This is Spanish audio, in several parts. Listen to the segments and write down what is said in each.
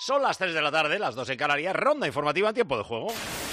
Son las 3 de la tarde, las 2 en Canarias, ronda informativa en tiempo de juego.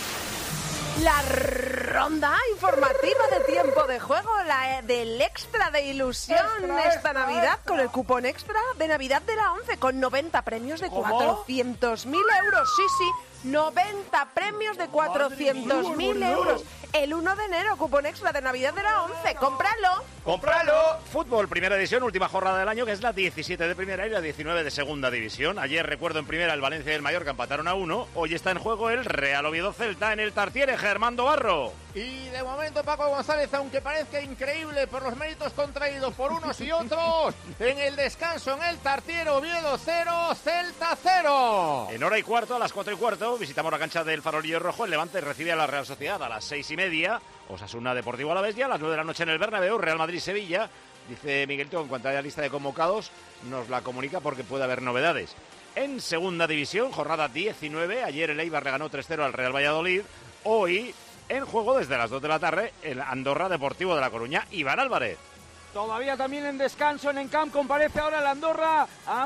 La ronda informativa de tiempo de juego, la del extra de ilusión esta Navidad, con el cupón extra de Navidad de la 11, con 90 premios de 400.000 euros. Sí, 90 premios de 400.000 euros. El 1 de enero, cupón extra de Navidad de la 11. ¡Cómpralo! ¡Cómpralo! Fútbol, primera división, última jornada del año, que es la 17 de primera y la 19 de segunda división. Ayer, recuerdo, en primera el Valencia y el Mallorca empataron a 1. Hoy está en juego el Real Oviedo Celta en el Tartiere, Germando Barro. Y de momento Paco González, aunque parezca increíble por los méritos contraídos por unos y otros, en el descanso en el Tartiere, Oviedo 0, Celta 0. En hora y cuarto, a las 4 y cuarto, visitamos la cancha del Farolillo Rojo. El Levante recibe a la Real Sociedad a las 6:30. Osasuna Deportivo Alavés, ya a las 9 de la noche en el Bernabéu, Real Madrid-Sevilla. Dice Miguelito, en cuanto haya lista de convocados, nos la comunica porque puede haber novedades. En segunda división, jornada 19, ayer el Eibar le ganó 3-0 al Real Valladolid. Hoy, en juego desde las 2 de la tarde, el Andorra Deportivo de La Coruña, Iván Álvarez. Todavía también en descanso en Encamp, comparece ahora el Andorra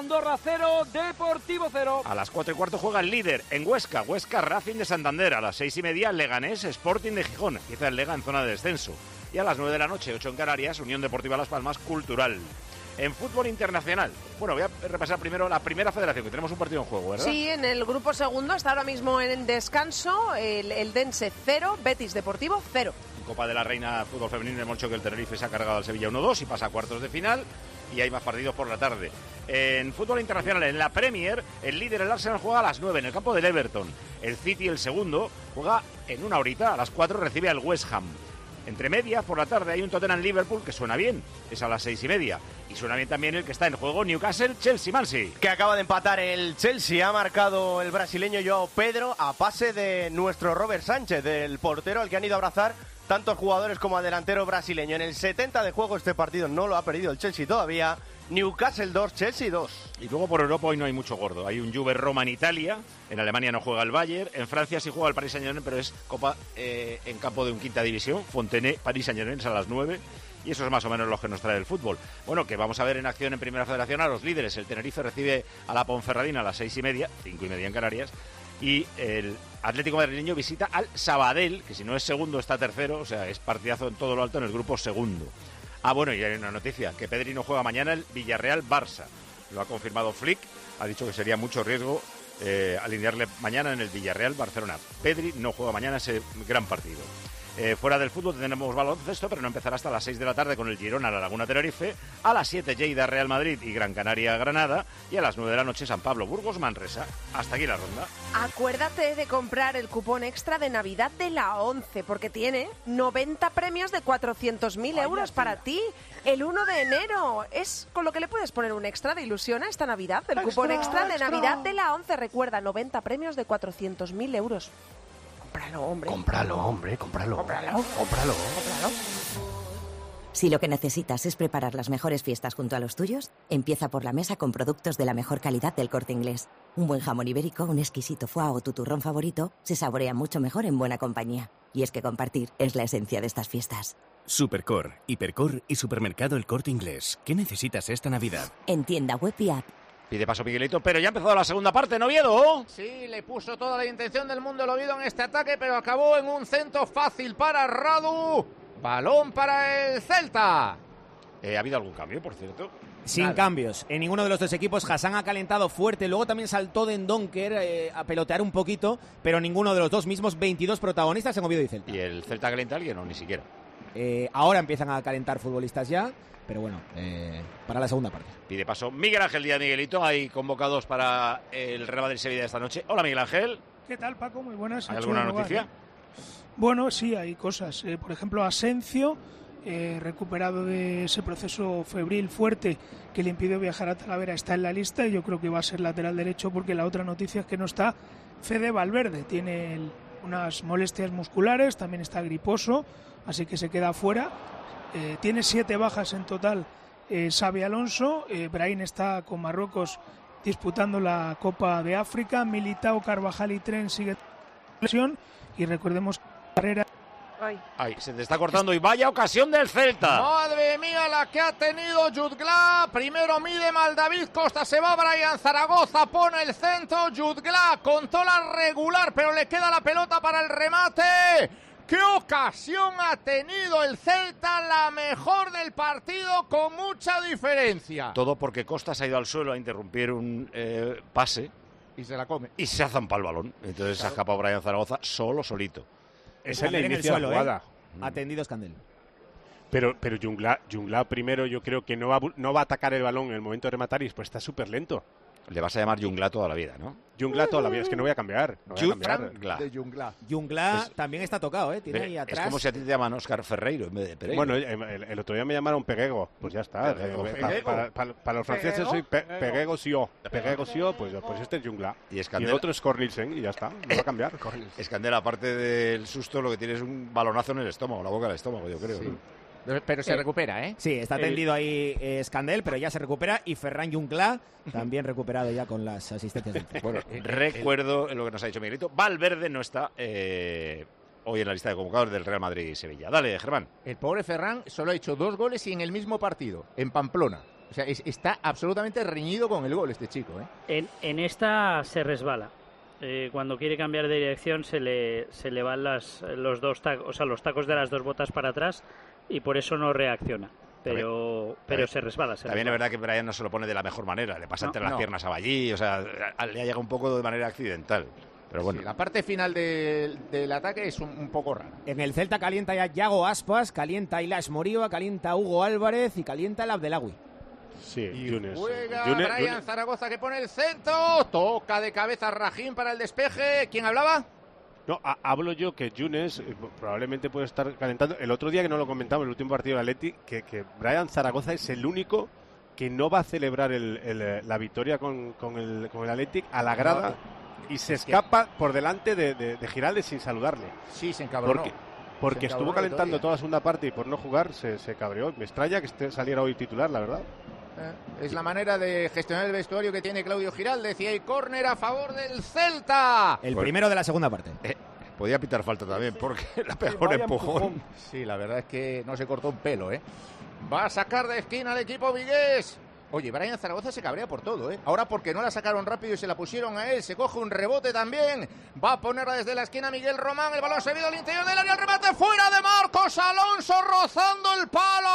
0, Deportivo 0. A las 4 y cuarto juega el líder en Huesca, Racing de Santander. A las 6:30, Leganés, Sporting de Gijón. Empieza el Lega en zona de descenso. Y a las 9 de la noche, 8 en Canarias, Unión Deportiva Las Palmas, Cultural. En fútbol internacional, bueno, voy a repasar primero la primera federación, que tenemos un partido en juego, ¿verdad? Sí, en el grupo segundo está ahora mismo en descanso el Dense 0, Betis Deportivo 0. Copa de la Reina Fútbol Femenino, hemos dicho que el Tenerife se ha cargado al Sevilla 1-2 y pasa a cuartos de final, y hay más partidos por la tarde. En fútbol internacional, en la Premier, el líder, el Arsenal, juega a las 9 en el campo del Everton. El City, el segundo, juega en una horita, a las 4 recibe al West Ham. Entre medias, por la tarde, hay un Tottenham-Liverpool que suena bien, es a las 6:30. Y suena bien también el que está en juego, Newcastle-Chelsea-Mansi. Que acaba de empatar el Chelsea, ha marcado el brasileño Joao Pedro a pase de nuestro Robert Sánchez, del portero al que han ido a abrazar tantos jugadores como al delantero brasileño. En el 70 de juego este partido no lo ha perdido el Chelsea todavía. Newcastle 2, Chelsea 2. Y luego por Europa hoy no hay mucho gordo. Hay un Juve-Roma en Italia, en Alemania no juega el Bayern, en Francia sí juega el Paris Saint-Germain, pero es Copa en campo de un quinta división, Fontenay, Paris Saint-Germain a las 9. Y eso es más o menos lo que nos trae el fútbol. Bueno, que vamos a ver en acción en Primera Federación a los líderes. El Tenerife recibe a la Ponferradina a las 6:30, 5:30 en Canarias. Y el Atlético madrileño visita al Sabadell, que si no es segundo está tercero, o sea, es partidazo en todo lo alto en el grupo segundo. Ah, bueno, y hay una noticia, que Pedri no juega mañana el Villarreal-Barça. Lo ha confirmado Flick, ha dicho que sería mucho riesgo alinearle mañana en el Villarreal-Barcelona. Pedri no juega mañana ese gran partido. Fuera del fútbol tenemos baloncesto, pero no empezará hasta las 6 de la tarde con el Girona, la Laguna Tenerife. A las 7, Lleida, Real Madrid y Gran Canaria, Granada. Y a las 9 de la noche, San Pablo, Burgos, Manresa. Hasta aquí la ronda. Acuérdate de comprar el cupón extra de Navidad de la 11, porque tiene 90 premios de 400.000 euros para ti. El 1 de enero es con lo que le puedes poner un extra de ilusión a esta Navidad. El cupón extra de Navidad de la 11, recuerda, 90 premios de 400.000 euros. Cómpralo, hombre. Cómpralo. Si lo que necesitas es preparar las mejores fiestas junto a los tuyos, empieza por la mesa con productos de la mejor calidad del Corte Inglés. Un buen jamón ibérico, un exquisito foie o tu turrón favorito se saborea mucho mejor en buena compañía. Y es que compartir es la esencia de estas fiestas. Supercor, Hipercor y Supermercado El Corte Inglés. ¿Qué necesitas esta Navidad? En tienda web y app. Pide paso Miguelito, pero ya ha empezado la segunda parte, ¿no, Oviedo? Sí, le puso toda la intención del mundo el Oviedo en este ataque, pero acabó en un centro fácil para Radu. Balón para el Celta. ¿Ha habido algún cambio, por cierto? Sin cambios. En ninguno de los dos equipos. Hassan ha calentado fuerte. Luego también saltó Dendonker a pelotear un poquito, pero ninguno de los dos mismos 22 protagonistas en Oviedo y Celta. ¿Y el Celta calienta a alguien o ni siquiera? Ahora empiezan a calentar futbolistas ya, pero bueno, para la segunda parte. Pide paso Miguel Ángel Díaz. Miguelito, hay convocados para el Real Madrid-Sevilla de esta noche. Hola, Miguel Ángel. ¿Qué tal, Paco? Muy buenas. ¿Hay alguna noticia? Bueno, sí, hay cosas. Por ejemplo, Asencio, recuperado de ese proceso febril fuerte que le impidió viajar a Talavera, está en la lista y yo creo que va a ser lateral derecho, porque la otra noticia es que no está Fede Valverde. Tiene unas molestias musculares, también está griposo, así que se queda fuera. Tiene 7 bajas en total Xabi Alonso. Brahim está con Marruecos disputando la Copa de África. Militao, Carvajal y Tren siguen lesión. Y recordemos que Carrera Ay, se te está cortando y vaya ocasión del Celta. Madre mía, la que ha tenido Jutgla. Primero mide mal David Costa, se va Brian Zaragoza, pone el centro. Jutgla contó la regular, pero le queda la pelota para el remate. ¡Qué ocasión ha tenido el Celta! La mejor del partido con mucha diferencia. Todo porque Costa se ha ido al suelo a interrumpir un pase. Y se la come. Y se ha zampado el balón. Entonces se ha escapado Brian Zaragoza solito. Esa es la inicio de la jugada. Atendido Escandel. Pero Jungla primero yo creo que no va a atacar el balón en el momento de rematar y después está súper lento. Le vas a llamar Jungla toda la vida, ¿no? Jungla toda la vida, es que no voy a cambiar. Jungla también está tocado, ¿eh? Tiene ahí atrás. Es como si a ti te llaman Óscar Ferreiro en vez de Pereiro. Bueno, el otro día me llamaron Peguego, pues ya está. Para los franceses soy Peguego Sio. Peguego Sio, pues este es Jungla. Y el otro es Cornelsen y ya está, no va a cambiar. Escandel, aparte del susto, lo que tiene es un balonazo en el estómago, la boca del estómago, yo creo. Sí. Pero se recupera, ¿eh? Sí, está tendido ahí Escandel, pero ya se recupera. Y Ferran Jungla también recuperado ya con las asistencias. Bueno, recuerdo lo que nos ha dicho Miguelito. Valverde no está hoy en la lista de convocados del Real Madrid y Sevilla. Dale, Germán. El pobre Ferran solo ha hecho 2 goles y en el mismo partido, en Pamplona. O sea, está absolutamente reñido con el gol este chico, ¿eh? En esta se resbala. Cuando quiere cambiar de dirección se le van los tacos de las 2 botas para atrás y por eso no reacciona. Pero se resbala. También es verdad que Brian no se lo pone de la mejor manera. Le pasa entre las piernas a Ballí, o sea, le ha llegado un poco de manera accidental. Pero bueno. Sí, la parte final del ataque es un poco rara. En el Celta calienta ya Yago Aspas, calienta Ilaix Moriba, calienta Hugo Álvarez y calienta el Abdelawi. Sí, y juega Brian Zaragoza que pone el centro. Toca de cabeza Rajín para el despeje. ¿Quién hablaba? No, hablo yo que Yunes probablemente puede estar calentando. El otro día que no lo comentamos, el último partido del Atleti, que Brian Zaragoza es el único que no va a celebrar la victoria con el Athletic a la grada y se escapa por delante de Giraldes sin saludarle. Sí, se encabronó. Porque estuvo calentando toda la segunda parte y por no jugar se cabreó. Me extraña que saliera hoy titular, la verdad. Es la manera de gestionar el vestuario que tiene Claudio Giraldez y hay córner a favor del Celta. El primero de la segunda parte. Podía pitar falta también porque la pegó un empujón. Sí, la verdad es que no se cortó un pelo, ¿eh? Va a sacar de esquina al equipo vigués. Oye, Brian Zaragoza se cabrea por todo, ¿eh? Ahora porque no la sacaron rápido y se la pusieron a él, se coge un rebote también. Va a ponerla desde la esquina Miguel Román, el balón servido al interior del área, el remate fuera de Marcos Alonso rozando el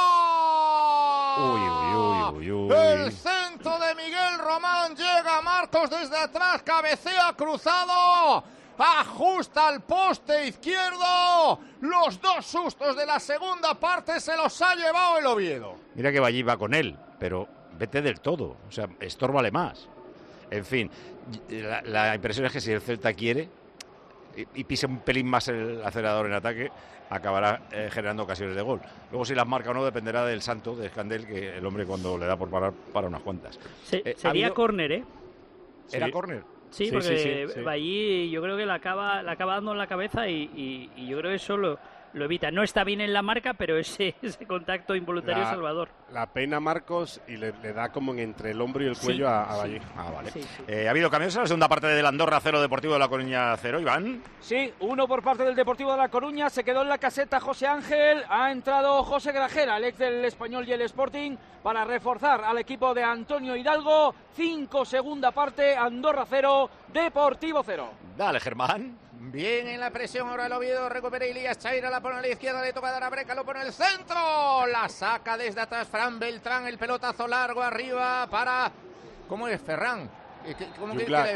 palo. Uy. El centro de Miguel Román llega a Marcos desde atrás, cabecea cruzado. Ajusta al poste izquierdo. Los 2 sustos de la segunda parte se los ha llevado el Oviedo. Mira que Ballí va con él, pero vete del todo. O sea, estórbale más. En fin, la impresión es que si el Celta quiere y pisa un pelín más el acelerador en ataque, acabará generando ocasiones de gol. Luego si las marca o no dependerá del santo, de Escandel, que el hombre cuando le da por parar, para unas cuantas. Sería córner, ¿eh? ¿Era córner? Sí, porque Ballí yo creo que la acaba dando en la cabeza y yo creo que eso lo evita. No está bien en la marca, pero ese contacto involuntario es salvador. La peina Marcos y le da como entre el hombro y el cuello a Ballí. Ah, vale. ¿Ha habido cambios en la segunda parte del Andorra 0, Deportivo de La Coruña 0, Iván? Sí, 1 por parte del Deportivo de La Coruña. Se quedó en la caseta José Ángel. Ha entrado José Grajera, el ex del Español y el Sporting, para reforzar al equipo de Antonio Hidalgo. 5 segunda parte, Andorra 0, Deportivo 0. Dale, Germán. Bien en la presión, ahora el Oviedo, recupera Ilías Chaira, la pone a la izquierda, le toca dar a Breca, lo pone en el centro, la saca desde atrás Fran Beltrán, el pelotazo largo arriba para... ¿Cómo es? Ferran. ¿Cómo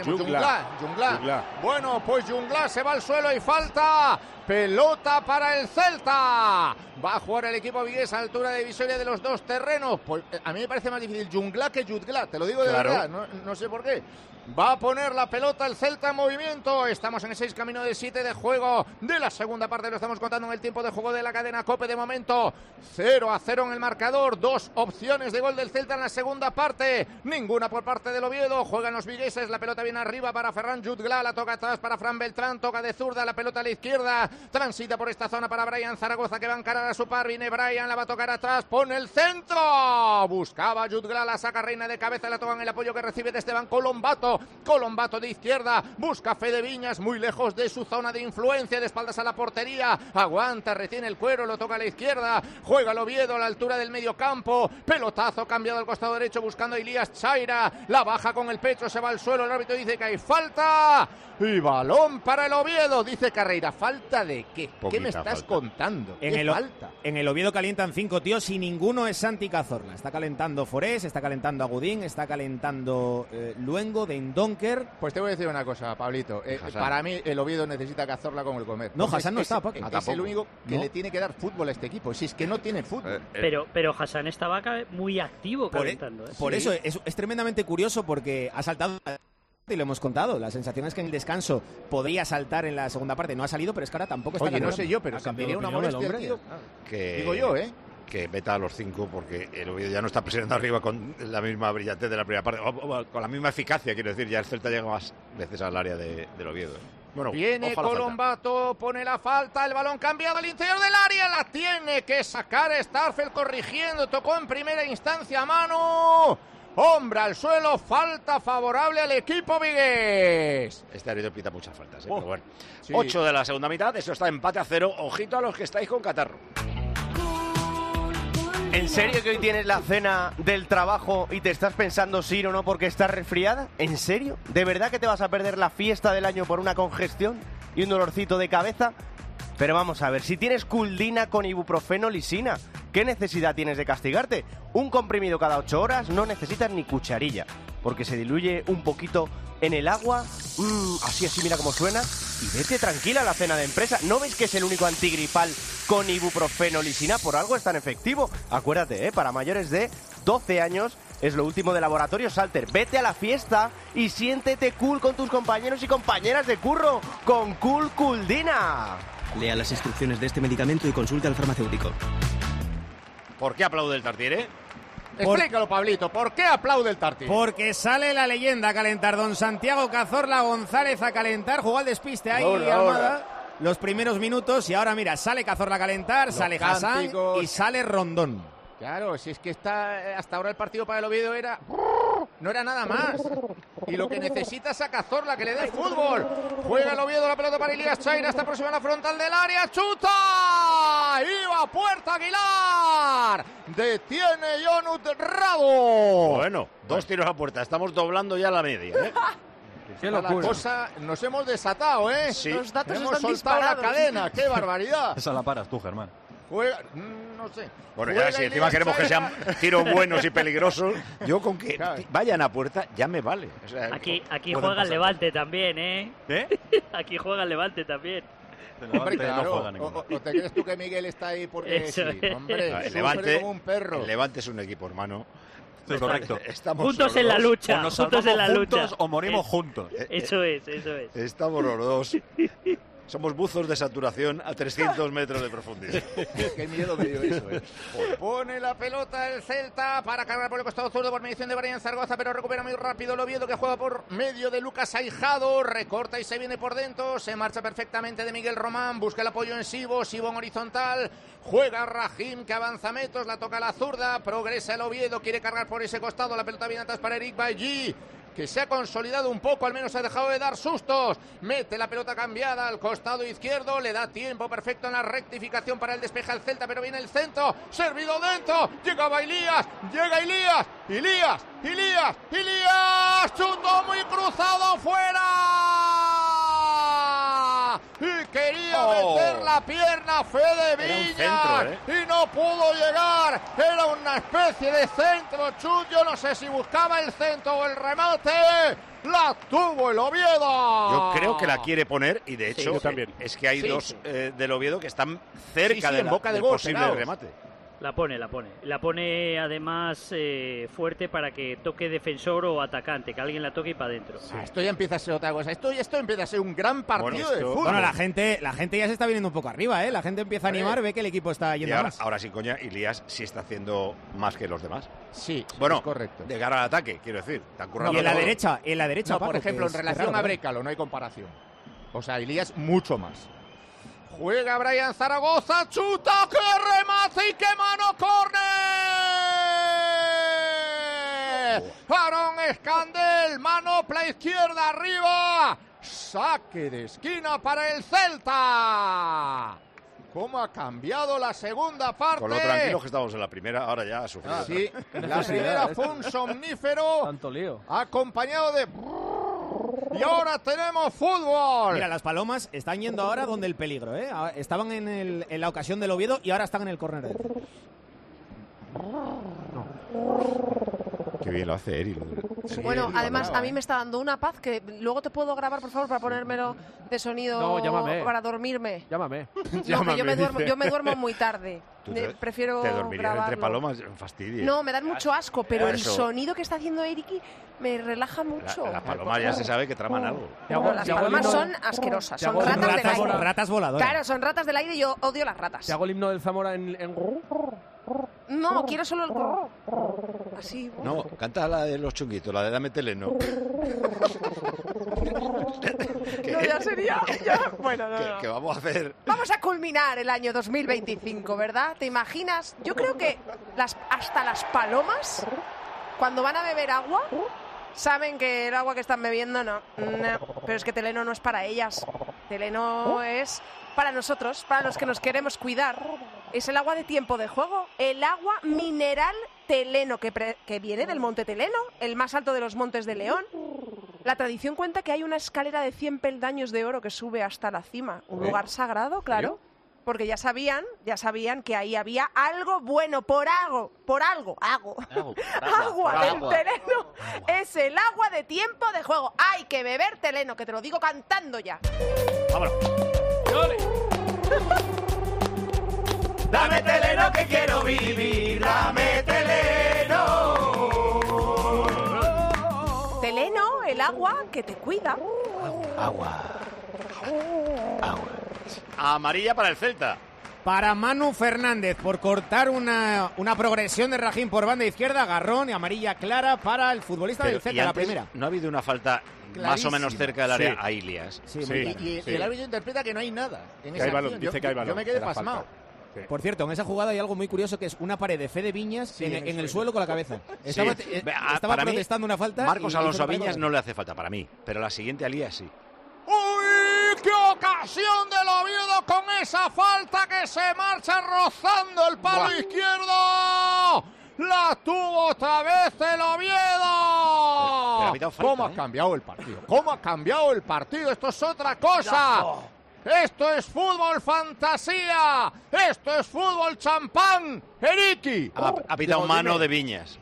Jungla. Bueno, pues Jungla se va al suelo y falta. Pelota para el Celta. Va a jugar el equipo vigués a altura de divisoria de los 2 terrenos. Pues, a mí me parece más difícil Jungla que Jutgla, te lo digo de verdad, no sé por qué. Va a poner la pelota el Celta en movimiento. Estamos en el 6 camino de 7 de juego de la segunda parte. Lo estamos contando en el tiempo de juego de la cadena COPE. De momento 0-0 en el marcador. 2 opciones de gol del Celta en la segunda parte. Ninguna por parte del Oviedo. Juegan los vigueses. La pelota viene arriba para Ferran Jutgla. La toca atrás para Fran Beltrán. Toca de zurda. La pelota a la izquierda. Transita por esta zona para Brian Zaragoza, que va a encarar a su par. Viene Brian. La va a tocar atrás. Pone el centro. Buscaba Jutgla. La saca Reina de cabeza. La tocan el apoyo que recibe de Esteban Colombato. Oviedo. Colombato de izquierda, busca a Fede Viñas, muy lejos de su zona de influencia, de espaldas a la portería, aguanta, retiene el cuero, lo toca a la izquierda, juega el Oviedo a la altura del medio campo, pelotazo cambiado al costado derecho buscando a Ilías Chaira, la baja con el pecho, se va al suelo, el árbitro dice que hay falta y balón para el Oviedo. Dice Carreira, ¿falta de qué? ¿Qué me estás contando? ¿Qué falta? En el Oviedo calientan 5 tíos y ninguno es Santi Cazorla. Está calentando Forés, está calentando Agudín, está calentando Luengo de Ndonker. Pues te voy a decir una cosa, Pablito. Para mí el Oviedo necesita Cazorla con el comer. No, Hassan no está, Paco. Es el único que le tiene que dar fútbol a este equipo. Si es que no tiene fútbol. Pero Hassan estaba muy activo calentando. Por eso es tremendamente curioso porque ha saltado... Y lo hemos contado, la sensación es que en el descanso podría saltar en la segunda parte, no ha salido, pero es que ahora tampoco está. Oye, no sé yo, pero cambiaría una molestia, tío. Digo yo, que meta a los 5 porque el Oviedo ya no está presionando arriba con la misma brillantez de la primera parte, o con la misma eficacia, quiero decir, ya el Celta llega más veces al área del Oviedo. Bueno, viene Colombato, pone la falta, el balón cambiado al interior del área, la tiene que sacar Starfel corrigiendo, tocó en primera instancia a mano. Hombre al suelo, falta favorable al equipo vigués. Este árbitro pita muchas faltas, pero bueno. Sí. 8 de la segunda mitad, eso está empate a 0. Ojito a los que estáis con catarro. ¿En serio que hoy tienes la cena del trabajo y te estás pensando si ir o no porque estás resfriada? ¿En serio? ¿De verdad que te vas a perder la fiesta del año por una congestión y un dolorcito de cabeza? Pero vamos a ver, si tienes Culdina con ibuprofeno lisina, ¿qué necesidad tienes de castigarte? Un comprimido cada 8 horas, no necesitas ni cucharilla, porque se diluye un poquito en el agua, así, mira cómo suena, y vete tranquila a la cena de empresa. ¿No ves que es el único antigripal con ibuprofeno lisina? Por algo es tan efectivo. Acuérdate, para mayores de 12 años es lo último de Laboratorio Salter. Vete a la fiesta y siéntete cool con tus compañeros y compañeras de curro con Culdina. Lea las instrucciones de este medicamento y consulte al farmacéutico. ¿Por qué aplaude el Tartiere? Explícalo, Pablito, ¿por qué aplaude el Tartiere? Porque sale la leyenda a calentar, don Santiago Cazorla González a calentar, jugó al despiste ahí, Almada, los primeros minutos, y ahora mira, sale Cazorla a calentar, sale Hassan y sale Rondón. Claro, si es que hasta ahora el partido para el Oviedo no era nada más. Y lo que necesita es a Cazorla, que le dé fútbol. Juega el Oviedo, la pelota para Ilías Chaira, está próxima a la frontal del área, ¡chuta! ¡Iba Puerta Aguilar! Detiene Jonut Rado. Bueno, 2 tiros a puerta, estamos doblando ya la media, Qué locura. La cosa, nos hemos desatado, Sí. Los datos hemos están soltado disparados. la cadena, ¡qué barbaridad! Esa la paras tú, Germán. Juega, no sé. Bueno, ya si encima queremos que sean tiros buenos y peligrosos, yo con que vayan a puerta ya me vale. O sea, aquí juega el Levante también, ¿eh? Aquí juega el Levante también. Hombre, claro. ¿O te crees tú que Miguel está ahí porque sí? Hombre, el Levante, como un perro. El Levante es un equipo, hermano. Sí, correcto. Estamos juntos en la lucha. O nos juntos en la juntos lucha. O morimos juntos. Eso es. Estamos los dos. Somos buzos de saturación a 300 metros de profundidad. Qué miedo me dio eso, Pone la pelota el Celta para cargar por el costado zurdo por mediación de Brian Zaragoza, pero recupera muy rápido el Oviedo, que juega por medio de Lucas Aijado, recorta y se viene por dentro, se marcha perfectamente de Miguel Román, busca el apoyo en Sibo en horizontal, juega Rahim, que avanza metros, la toca a la zurda, progresa el Oviedo, quiere cargar por ese costado, la pelota viene atrás para Eric Bailly, que se ha consolidado un poco, al menos ha dejado de dar sustos, mete la pelota cambiada al costado izquierdo, le da tiempo perfecto en la rectificación para el despeje al Celta, pero viene el centro, servido dentro, llega Ilías, chutó muy cruzado fuera, y quería meter la pierna Fede Viñas, y no pudo llegar, era una especie de centro, chut, yo no sé si buscaba el centro o el remate, la tuvo el Oviedo. Yo creo que la quiere poner, y de hecho es que hay dos del Oviedo que están cerca en boca del posible remate. La pone además fuerte para que toque defensor o atacante, que alguien la toque y para adentro. Esto ya empieza a ser otra cosa, esto empieza a ser un gran partido de fútbol. Bueno, la gente ya se está viniendo un poco arriba, la gente empieza a animar, ve que el equipo está yendo más. Ahora sí, coña, Ilías sí está haciendo más que los demás. Sí, bueno, es correcto. De cara al ataque, quiero decir. Y en la derecha, no, por ejemplo, en relación a Brécalo no hay comparación. O sea, Ilías mucho más. Juega Brian Zaragoza, chuta, que remate y que mano, córner. Aaron Escandel, mano la izquierda, arriba. Saque de esquina para el Celta. ¿Cómo ha cambiado la segunda parte? Con lo tranquilos que estábamos en la primera, ahora ya ha sufrido. Sí, la primera fue un somnífero. Tanto lío. Acompañado de... Y ahora tenemos fútbol. Mira, las palomas están yendo ahora donde el peligro, ¿eh? Estaban en la ocasión del Oviedo y ahora están en el córner del Celta. Qué bien lo hace Eri. Sí, bueno, además a mí me está dando una paz que luego te puedo grabar, por favor, para ponérmelo de sonido para dormirme. Llámame. No, que yo me duermo muy tarde. Prefiero ¿Te dormirías grabarlo. entre palomas? Fastidia. No, me dan mucho asco, pero el Eso. sonido que está haciendo Eriki me relaja mucho. Las palomas ya se sabe que traman algo. No, las palomas son asquerosas, son ratas del aire. Ratas voladoras. Claro, son ratas del aire y yo odio las ratas. ¿Te hago el himno del Zamora en... No, quiero solo el... Así. No, canta la de los chunguitos, la de Dame Teleno. No, ya sería... Bueno, no. ¿Qué vamos a hacer? Vamos a culminar el año 2025, ¿verdad? ¿Te imaginas? Yo creo que hasta las palomas, cuando van a beber agua, saben que el agua que están bebiendo no. Pero es que Teleno no es para ellas. Teleno es para nosotros, para los que nos queremos cuidar. Es el agua de tiempo de juego, el agua mineral Teleno, que viene del monte Teleno, el más alto de los montes de León. La tradición cuenta que hay una escalera de 100 peldaños de oro que sube hasta la cima. Un lugar sagrado, claro. Porque ya sabían que ahí había algo bueno, agua del Teleno. Es el agua de tiempo de juego. Hay que beber Teleno, que te lo digo cantando ya. Vámonos. Dame Teleno que quiero vivir, dame Teleno. Teleno, el agua que te cuida. Agua. Amarilla para el Celta. Para Manu Fernández, por cortar una progresión de Rajín por banda izquierda, agarrón y amarilla clara para el futbolista del Celta, la primera. ¿No ha habido una falta más o menos cerca del área a Ilias? Y el árbitro interpreta que no hay nada en esa acción. Dice que hay balón. Yo me quedé pasmado. Por cierto, en esa jugada hay algo muy curioso que es una pared de Fede Viñas en el suelo con la cabeza. Estaba protestando una falta. Marcos Alonso a Viñas no le hace falta para mí, pero la siguiente a Ilias sí. ¡Uy! ¡Qué ocasión del Oviedo con esa falta que se marcha rozando el palo izquierdo! ¡La tuvo otra vez el Oviedo! ¿Cómo ha cambiado el partido? ¿Cómo ha cambiado el partido? Esto es otra cosa. Esto es fútbol fantasía. Esto es fútbol champán. Eriki. Ha pitado mano de Viñas.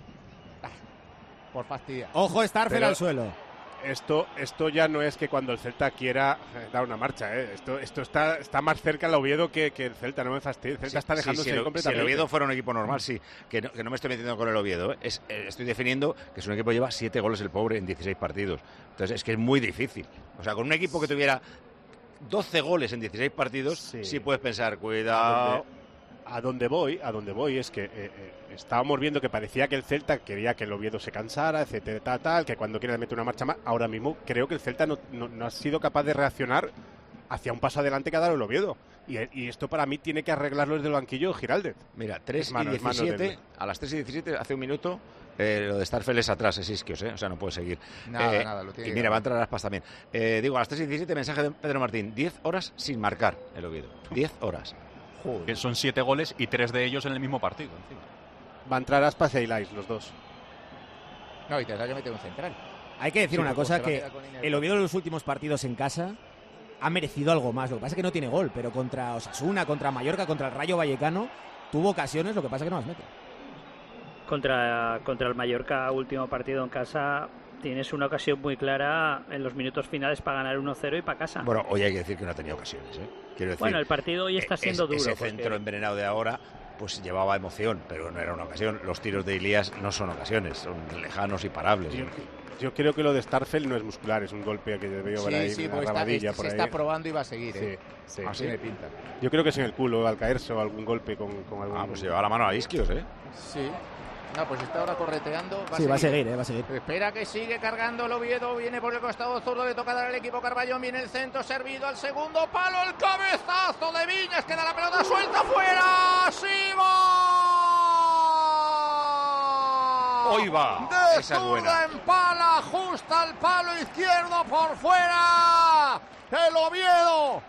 Por fastidia. Ojo, Starfel al suelo. Esto ya no es que cuando el Celta quiera dar una marcha, ¿eh? Esto está más cerca el Oviedo que el Celta, no me fastidia. El Celta está dejándose completamente. Si el Oviedo fuera un equipo normal, sí, que no me estoy metiendo con el Oviedo. Estoy definiendo que es un equipo que lleva 7 goles el pobre en 16 partidos. Entonces es que es muy difícil. O sea, con un equipo que tuviera 12 goles en 16 partidos, sí puedes pensar, cuidado. A donde voy es que estábamos viendo que parecía que el Celta quería que el Oviedo se cansara, etcétera, tal, que cuando quiera meter una marcha más. Ahora mismo creo que el Celta no ha sido capaz de reaccionar hacia un paso adelante que ha dado el Oviedo. Y esto para mí tiene que arreglarlo desde el banquillo Giraldez. Mira, 3:17, a las 3:17, hace un minuto, lo de Starfel es atrás, es Isquios, o sea, no puede seguir. Nada, lo tiene. Y mira, va a entrar Aspas también. Digo, a las 3:17, mensaje de Pedro Martín, 10 horas sin marcar el Oviedo. 10 horas. Que son 7 goles y 3 de ellos en el mismo partido. Encima. Va a entrar Aspas e Ilais, los dos. No, y tendrá que meter un central. Hay que decir una cosa, que el Oviedo en los últimos partidos en casa ha merecido algo más. Lo que pasa es que no tiene gol, pero contra Osasuna, contra Mallorca, contra el Rayo Vallecano, tuvo ocasiones, lo que pasa es que no las mete. Contra el Mallorca, último partido en casa, tienes una ocasión muy clara en los minutos finales para ganar 1-0 y para casa. Bueno, hoy hay que decir que no ha tenido ocasiones, Quiero decir, bueno, el partido hoy está siendo duro. Ese centro envenenado de ahora pues llevaba emoción, pero no era una ocasión. Los tiros de Ilías no son ocasiones, son lejanos y parables. Yo creo que lo de Starfel no es muscular, es un golpe que veo por ahí, una rabadilla por ahí. Se está probando y va a seguir, Sí. Así me pinta. Yo creo que es en el culo, al caerse o algún golpe con algún... pues lleva la mano a Isquios, Sí. No, pues está ahora correteando. Va a seguir. Espera que sigue cargando el Oviedo. Viene por el costado zurdo. Le toca dar al equipo Carballón. Viene el centro servido al segundo palo. El cabezazo de Viñas. Queda la pelota suelta fuera. ¡Sí, ¡Hoy va! De Esa es buena. zurda en pala, ajusta el palo izquierdo por fuera. El Oviedo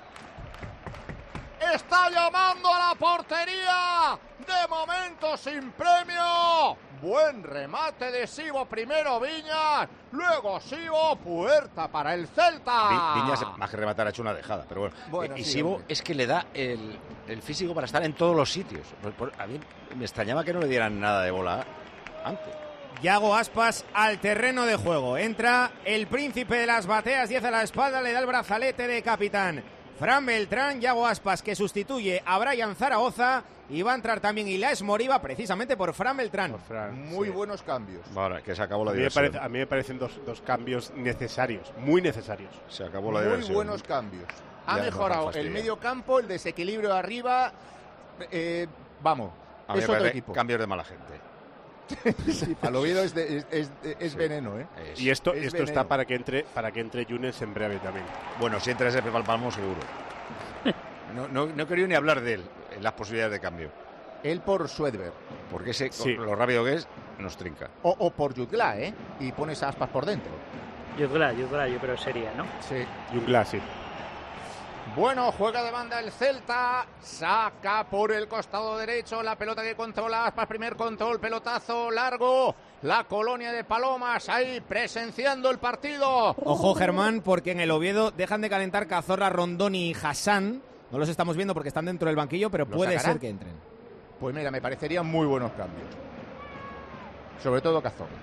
está llamando a la portería. De momento sin premio. Buen remate de Sibo, primero Viñas, luego Sibo, puerta para el Celta. Viñas, más que rematar, ha hecho una dejada, pero bueno. Y sí, Sibo hombre. es que le da el físico para estar en todos los sitios. A mí me extrañaba que no le dieran nada de bola antes. Yago Aspas al terreno de juego. Entra el príncipe de las bateas, 10 a la espalda, le da el brazalete de capitán. Fran Beltrán, Yago Aspas que sustituye a Brian Zaragoza y va a entrar también Ilaix Moriba precisamente por Fran Beltrán. Muy buenos cambios. Vale, que se acabó la A diversión. mí me parecen dos cambios necesarios, muy necesarios. Se acabó la Muy diversión. buenos cambios. Ha Ya mejorado nos han el fastidiado. medio campo, el desequilibrio arriba. Vamos, A mí es me otro parece equipo. cambios de mala gente. Sí, para el Oviedo es veneno, ¿eh? Y esto Es está veneno. para que entre Yunes en breve también. Bueno, si entra ese Pepe Palmo, seguro. No he querido ni hablar de él, en las posibilidades de cambio. Él por Schwedberg. Porque ese, Sí. lo rápido que es, nos trinca. O por Jutgla, ¿eh? Y pones a Aspas por dentro. Jutgla, yo creo sería, ¿no? Sí. Y un Glass, sí. Bueno, juega de banda el Celta, saca por el costado derecho la pelota que controla Aspas, primer control, pelotazo largo, la colonia de Palomas ahí presenciando el partido. Ojo, Germán, porque en el Oviedo dejan de calentar Cazorla, Rondón y Hassan. No los estamos viendo porque están dentro del banquillo, pero ¿Lo puede sacarán? ser que entren. Pues mira, me parecerían muy buenos cambios. Sobre todo Cazorla.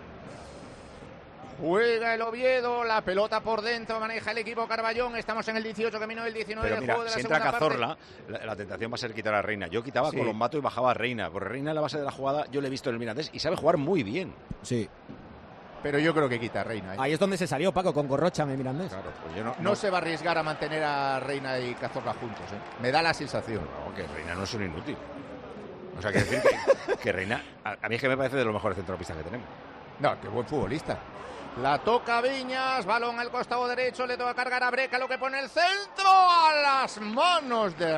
Juega el Oviedo, la pelota por dentro, maneja el equipo Carballón. Estamos en el 18, camino del 19 Pero del mira, juego de la si entra segunda Cazorla, la tentación va a ser quitar a Reina. Yo quitaba a Sí. Colombato y bajaba a Reina. Porque Reina en la base de la jugada, yo le he visto en el Mirandés y sabe jugar muy bien. Sí. parte. Pero yo creo que quita a Reina, ¿eh? Ahí es donde se salió Paco con Gorrocha en el Mirandés. Claro, pues yo No se va a arriesgar a mantener a Reina y Cazorla juntos, ¿eh? Me da la sensación. No, que Reina no es un inútil. O sea, que decir que Reina, a mí es que me parece de los mejores centrocampistas que tenemos. No, qué buen futbolista. La toca Viñas, balón al costado derecho, le toca cargar a Breca, lo que pone el centro a las manos de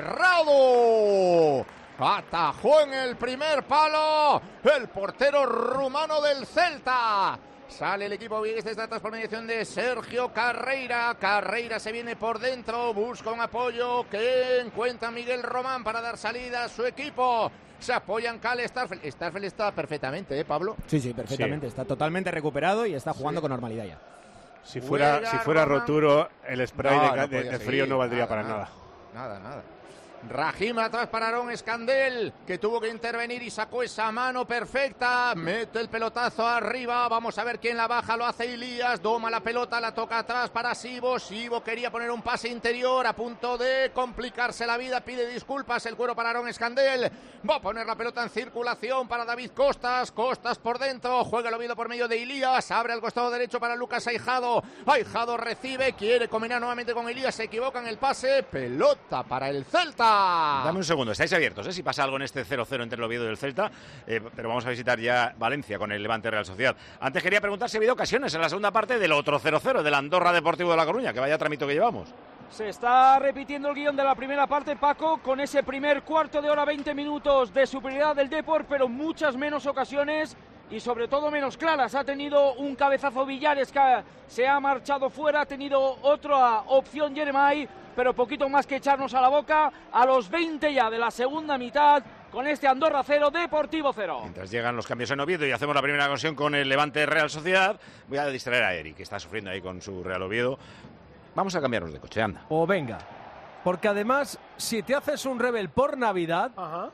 Radu. Atajó en el primer palo el portero rumano del Celta. Sale el equipo Vigues desde atrás por mediación de Sergio Carreira. Carreira se viene por dentro, busca un apoyo que encuentra Miguel Román para dar salida a su equipo. Se apoyan Cal Starfel. Starfel está perfectamente, ¿eh, Pablo? Sí, perfectamente. Sí. Está totalmente recuperado y está jugando con normalidad ya. Si fuera Román. Roturo, el spray No, de, no de podía frío seguir. no valdría para nada. Nada. Rajim atrás para Aarón Escandel, que tuvo que intervenir y sacó esa mano perfecta. Mete el pelotazo arriba. Vamos a ver quién la baja. Lo hace Ilías. Doma la pelota, la toca atrás para Sibo. Sibo quería poner un pase interior a punto de complicarse la vida. Pide disculpas el cuero para Aarón Escandel. Va a poner la pelota en circulación para David Costas. Costas por dentro. Juega el Oviedo por medio de Ilías. Abre al costado derecho para Lucas Aijado. Aijado recibe. Quiere combinar nuevamente con Ilías. Se equivoca en el pase. Pelota para el Celta. Dame un segundo, estáis abiertos, ¿eh? Si pasa algo en este 0-0 entre el Oviedo y el Celta, pero vamos a visitar ya Valencia con el Levante Real Sociedad. Antes quería preguntar si ha habido ocasiones en la segunda parte del otro 0-0, del Andorra Deportivo de La Coruña, que vaya tramito que llevamos. Se está repitiendo el guión de la primera parte, Paco, con ese primer cuarto de hora, 20 minutos de superioridad del Depor, pero muchas menos ocasiones y sobre todo menos claras. Ha tenido un cabezazo Villares que se ha marchado fuera, ha tenido otra opción Jeremai, pero poquito más que echarnos a la boca a los 20 ya de la segunda mitad con este Andorra 0, Deportivo 0. Mientras llegan los cambios en Oviedo y hacemos la primera conexión con el Levante Real Sociedad, voy a distraer a Eric, que está sufriendo ahí con su Real Oviedo. Vamos a cambiarnos de coche, anda. O venga, porque además, si te haces un Rebel por Navidad,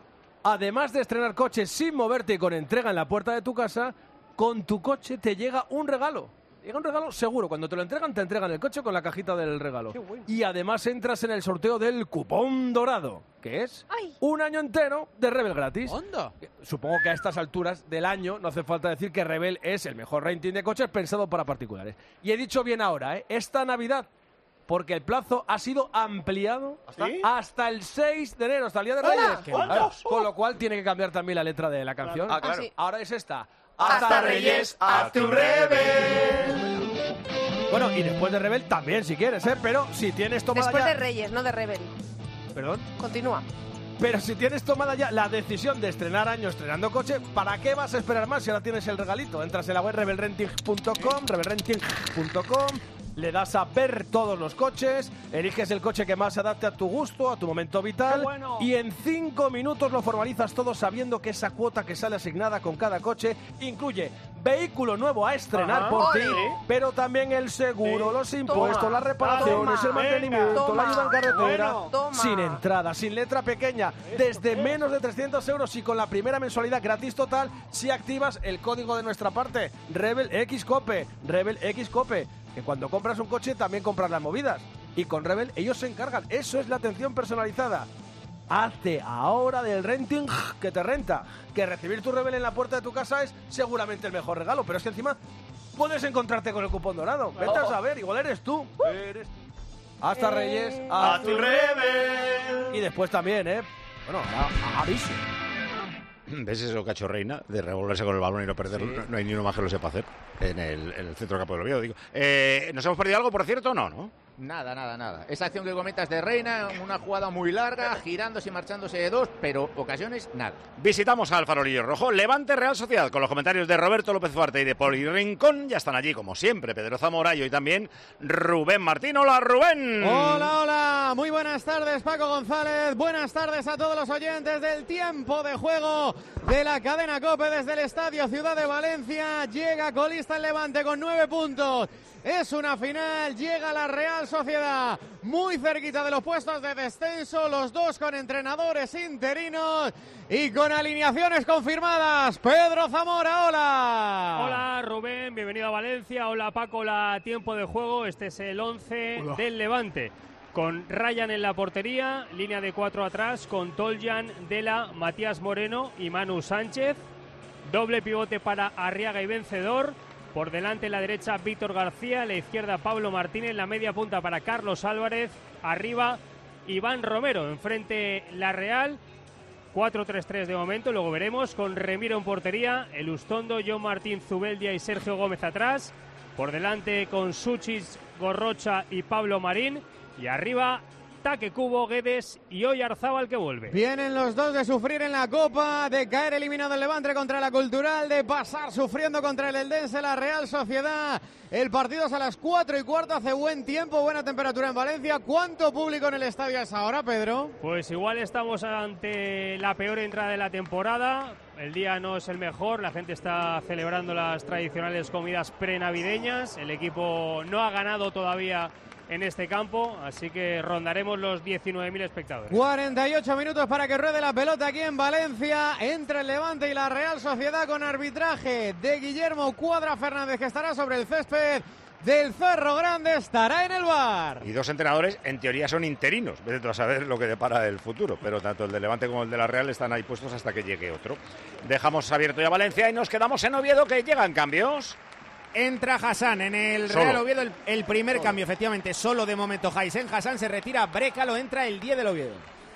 además de estrenar coches sin moverte y con entrega en la puerta de tu casa, con tu coche te llega un regalo. Llega un regalo seguro. Cuando te lo entregan, te entregan el coche con la cajita del regalo. Qué bueno. Y además entras en el sorteo del cupón dorado, que es un año entero de Rebel gratis. ¡Onda! Supongo que a estas alturas del año no hace falta decir que Rebel es el mejor renting de coches pensado para particulares. Y he dicho bien ahora, esta Navidad, porque el plazo ha sido ampliado hasta el 6 de enero, hasta el Día de Reyes. Claro, con lo cual tiene que cambiar también la letra de la canción. Ah, claro. sí. Ahora es esta. Hasta Reyes, haz tu Rebel. Bueno, y después de Rebel también, si quieres, pero si tienes tomada Después ya... de Reyes, no de Rebel. Perdón. Continúa. Pero si tienes tomada ya la decisión de estrenar año estrenando coche, ¿para qué vas a esperar más si ahora tienes el regalito? Entras en la web rebelrenting.com, le das a ver todos los coches, eliges el coche que más se adapte a tu gusto, a tu momento vital, y en 5 minutos lo formalizas todo sabiendo que esa cuota que sale asignada con cada coche incluye vehículo nuevo a estrenar por ti, pero también el seguro, los impuestos, las reparaciones, el mantenimiento, la ayuda en carretera, sin entrada, sin letra pequeña, desde menos de 300 euros y con la primera mensualidad gratis total si activas el código de nuestra parte, RebelXCope, que cuando compras un coche también compras las movidas. Y con Rebel ellos se encargan. Eso es la atención personalizada. Hazte ahora del renting que te renta. Que recibir tu Rebel en la puerta de tu casa es seguramente el mejor regalo. Pero es que encima puedes encontrarte con el cupón dorado. Vete a saber, igual eres tú. Hasta Reyes, a tu Rebel. Y después también, bueno, aviso. ¿Ves eso, cachorreina? De revolverse con el balón y no perderlo. No hay ni uno más que lo sepa hacer en el centro campo del Oviedo, digo. ¿Nos hemos perdido algo, por cierto? No. Nada. Esa acción que comentas de Reina, una jugada muy larga, girándose y marchándose de dos, pero ocasiones, nada. Visitamos al Farolillo Rojo, Levante Real Sociedad, con los comentarios de Roberto López Fuerte y de Poli Rincón. Ya están allí, como siempre, Pedro Zamora y hoy también Rubén Martín. ¡Hola, Rubén! Hola, muy buenas tardes, Paco González. Buenas tardes a todos los oyentes del tiempo de juego de la cadena COPE desde el Estadio Ciudad de Valencia. Llega colista el Levante con 9 puntos. Es una final, llega la Real Sociedad muy cerquita de los puestos de descenso, los dos con entrenadores interinos y con alineaciones confirmadas. Pedro Zamora, hola. Hola Rubén, bienvenido a Valencia. Hola Paco, hola tiempo de juego. Este es el 11 del Levante. Con Ryan en la portería, línea de 4 atrás, con Toljan, Dela, Matías Moreno y Manu Sánchez. Doble pivote para Arriaga y Vencedor. Por delante en la derecha Víctor García, en la izquierda Pablo Martínez, la media punta para Carlos Álvarez, arriba Iván Romero, enfrente la Real, 4-3-3 de momento, luego veremos, con Remiro en portería, Elustondo, John Martín, Zubeldia y Sergio Gómez atrás, por delante con Suchich, Gorrocha y Pablo Marín, y arriba Taque Cubo, Guedes y Oyarzábal que vuelve. Vienen los dos de sufrir en la Copa, de caer eliminado el Levante contra la Cultural, de pasar sufriendo contra el Eldense la Real Sociedad. El partido es a las 4:15, hace buen tiempo, buena temperatura en Valencia. ¿Cuánto público en el estadio a esa hora, Pedro? Pues igual estamos ante la peor entrada de la temporada. El día no es el mejor, la gente está celebrando las tradicionales comidas prenavideñas. El equipo no ha ganado todavía en este campo, así que rondaremos los 19.000 espectadores. 48 minutos para que ruede la pelota aquí en Valencia, entre el Levante y la Real Sociedad, con arbitraje de Guillermo Cuadra Fernández, que estará sobre el césped del Cerro Grande, estará en el VAR. Y dos entrenadores, en teoría, son interinos. Vete tú a saber lo que depara el futuro, pero tanto el de Levante como el de la Real están ahí puestos hasta que llegue otro. Dejamos abierto ya Valencia y nos quedamos en Oviedo, que llegan cambios. Entra Hassan en el Real Oviedo, el primer cambio, efectivamente, solo de momento Jaisen. Hassan se retira, Brécalo, entra el 10 del Oviedo.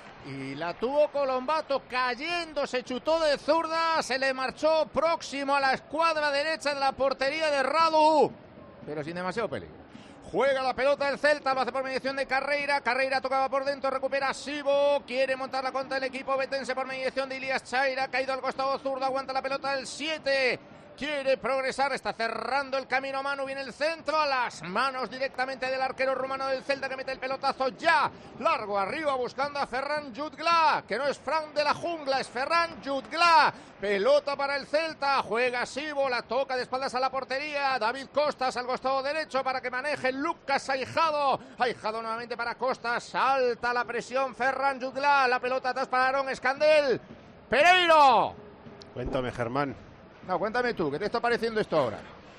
Y la tuvo Colombato cayendo, se chutó de zurda, se le marchó próximo a la escuadra derecha de la portería de Radu, pero sin demasiado peligro. Juega la pelota el Celta, lo hace por mediación de Carreira. Carreira tocaba por dentro, recupera Sibo. Quiere montar la contra del equipo vetense por mediación de Ilias Chaira. Caído al costado zurdo, aguanta la pelota el 7. Quiere progresar, está cerrando el camino a Manu, viene el centro a las manos directamente del arquero rumano del Celta, que mete el pelotazo ya, largo arriba buscando a Ferran Jutgla, que no es Fran de la jungla, es Ferran Jutgla. Pelota para el Celta, juega Sibo, la toca de espaldas a la portería, David Costas al costado derecho para que maneje Lucas Aijado. Aijado nuevamente para Costas, salta la presión Ferran Jutgla, la pelota atrás para Aarón Escandel. Pereiro. Cuéntame, Germán. No, cuéntame tú, ¿qué te está pareciendo esto ahora?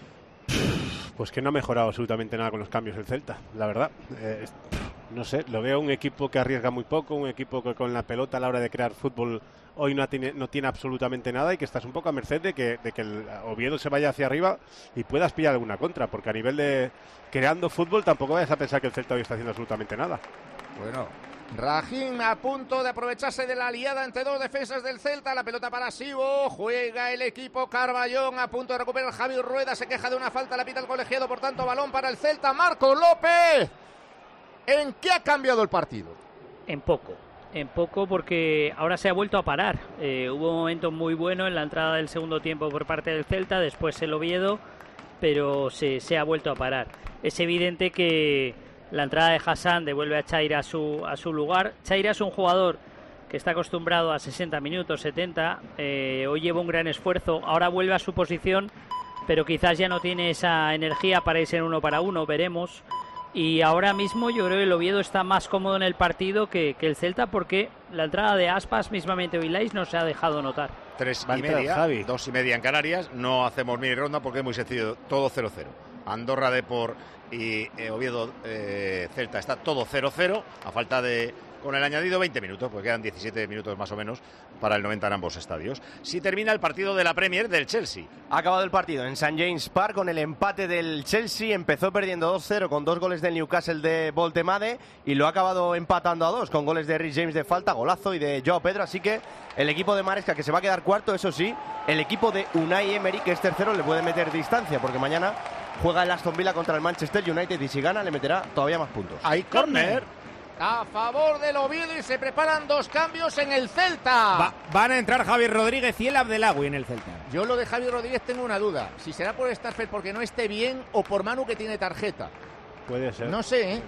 Pues que no ha mejorado absolutamente nada con los cambios el Celta, la verdad. No sé, lo veo un equipo que arriesga muy poco, un equipo que con la pelota a la hora de crear fútbol hoy no tiene absolutamente nada y que estás un poco a merced de que el Oviedo se vaya hacia arriba y puedas pillar alguna contra, porque a nivel de creando fútbol tampoco vayas a pensar que el Celta hoy está haciendo absolutamente nada. Bueno, Rajín a punto de aprovecharse de la aliada entre dos defensas del Celta, la pelota para Sibo, juega el equipo Carballón, a punto de recuperar Javi Rueda, se queja de una falta, la pita el colegiado, por tanto balón para el Celta, Marco López. ¿En qué ha cambiado el partido? En poco. En poco, porque ahora se ha vuelto a parar. Hubo un momento muy bueno en la entrada del segundo tiempo por parte del Celta, después el Oviedo, pero se ha vuelto a parar. Es evidente que la entrada de Hassan devuelve a Chaira a su lugar. Chaira es un jugador que está acostumbrado a 60 minutos, 70. Hoy lleva un gran esfuerzo, ahora vuelve a su posición, pero quizás ya no tiene esa energía para irse en 1 para 1, veremos. Y ahora mismo yo creo que el Oviedo está más cómodo en el partido que el Celta, porque la entrada de Aspas, mismamente Vilais, no se ha dejado notar. 3:30, 2:30 en Canarias. No hacemos mini ronda porque es muy sencillo, todo 0-0. Andorra Depor y Oviedo Celta está todo 0-0, a falta de, con el añadido, 20 minutos, porque quedan 17 minutos más o menos para el 90 en ambos estadios. Si termina el partido de la Premier del Chelsea. Ha acabado el partido en St. James Park con el empate del Chelsea. Empezó perdiendo 2-0 con 2 goles del Newcastle de Voltemade y lo ha acabado empatando a 2 con goles de Rhys James de falta, golazo, y de Joao Pedro. Así que el equipo de Maresca, que se va a quedar cuarto, eso sí, el equipo de Unai Emery, que es tercero, le puede meter distancia, porque mañana juega el Aston Villa contra el Manchester United y si gana le meterá todavía más puntos. Hay córner a favor del Oviedo y se preparan 2 cambios en el Celta. Van a entrar Javi Rodríguez y el Abdelagui en el Celta. Yo lo de Javi Rodríguez tengo una duda. Si será por Starfelt porque no esté bien o por Manu que tiene tarjeta. Puede ser. No sé, ¿eh?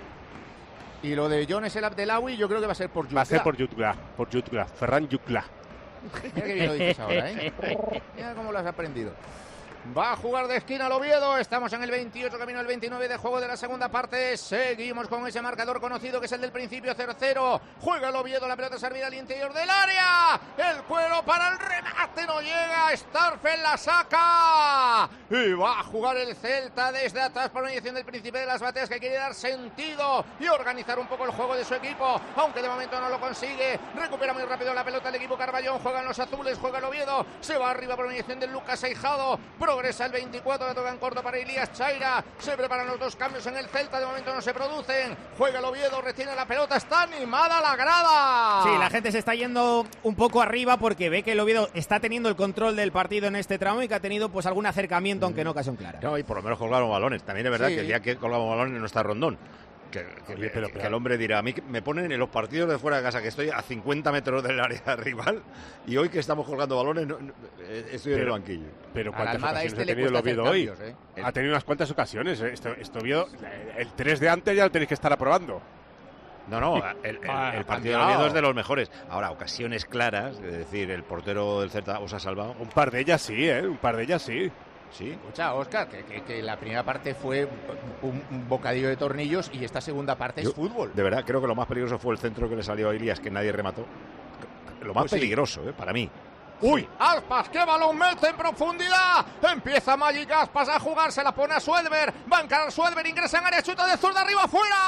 Y lo de Jones el Abdelagui yo creo que va a ser por Jutgla. Va a ser por Jutgla. Ferran Jutgla. Mira qué bien lo dices ahora, ¿eh? Mira cómo lo has aprendido. Va a jugar de esquina el Oviedo. Estamos en el 28, camino al 29 de juego de la segunda parte. Seguimos con ese marcador conocido que es el del principio, 0-0. Juega el Oviedo, la pelota servida al interior del área. El cuero para el remate, no llega. Starfelt la saca. Y va a jugar el Celta desde atrás por mediación del Príncipe de las Bateas, que quiere dar sentido y organizar un poco el juego de su equipo, aunque de momento no lo consigue. Recupera muy rápido la pelota el equipo Carballón. Juegan los azules, juega el Oviedo. Se va arriba por mediación del Lucas Aijado. Progresa el 24, la toca en corto para Elías Chaira. Se preparan los 2 cambios en el Celta, de momento no se producen. Juega el Oviedo, retiene la pelota, está animada la grada. Sí, la gente se está yendo un poco arriba porque ve que el Oviedo está teniendo el control del partido en este tramo y que ha tenido pues algún acercamiento, aunque no ocasión clara. No, y por lo menos colgaron balones. También es verdad que el día que colgamos balones no está Rondón. Que el hombre dirá, a mí me ponen en los partidos de fuera de casa que estoy a 50 metros del área rival y hoy que estamos colgando balones estoy en el banquillo. Pero ¿cuántas ocasiones ha tenido el Oviedo hoy? Ha tenido unas cuantas ocasiones. Esto Oviedo, el 3 de antes ya lo tenéis que estar aprobando. No, el partido del Oviedo es de los mejores. Ahora, ocasiones claras, es decir, el portero del Celta os ha salvado. Un par de ellas sí, un par de ellas sí. Sí. Escucha, Óscar, que la primera parte fue un bocadillo de tornillos y esta segunda parte es fútbol. De verdad, creo que lo más peligroso fue el centro que le salió a Elías, que nadie remató. Lo más peligroso, para mí. ¡Uy! Aspas, qué balón mete en profundidad. Empieza Magic Aspas a jugar, se la pone a Suedberg. Va a encarar Suedberg, ingresa en área, chuta de zurda arriba, fuera.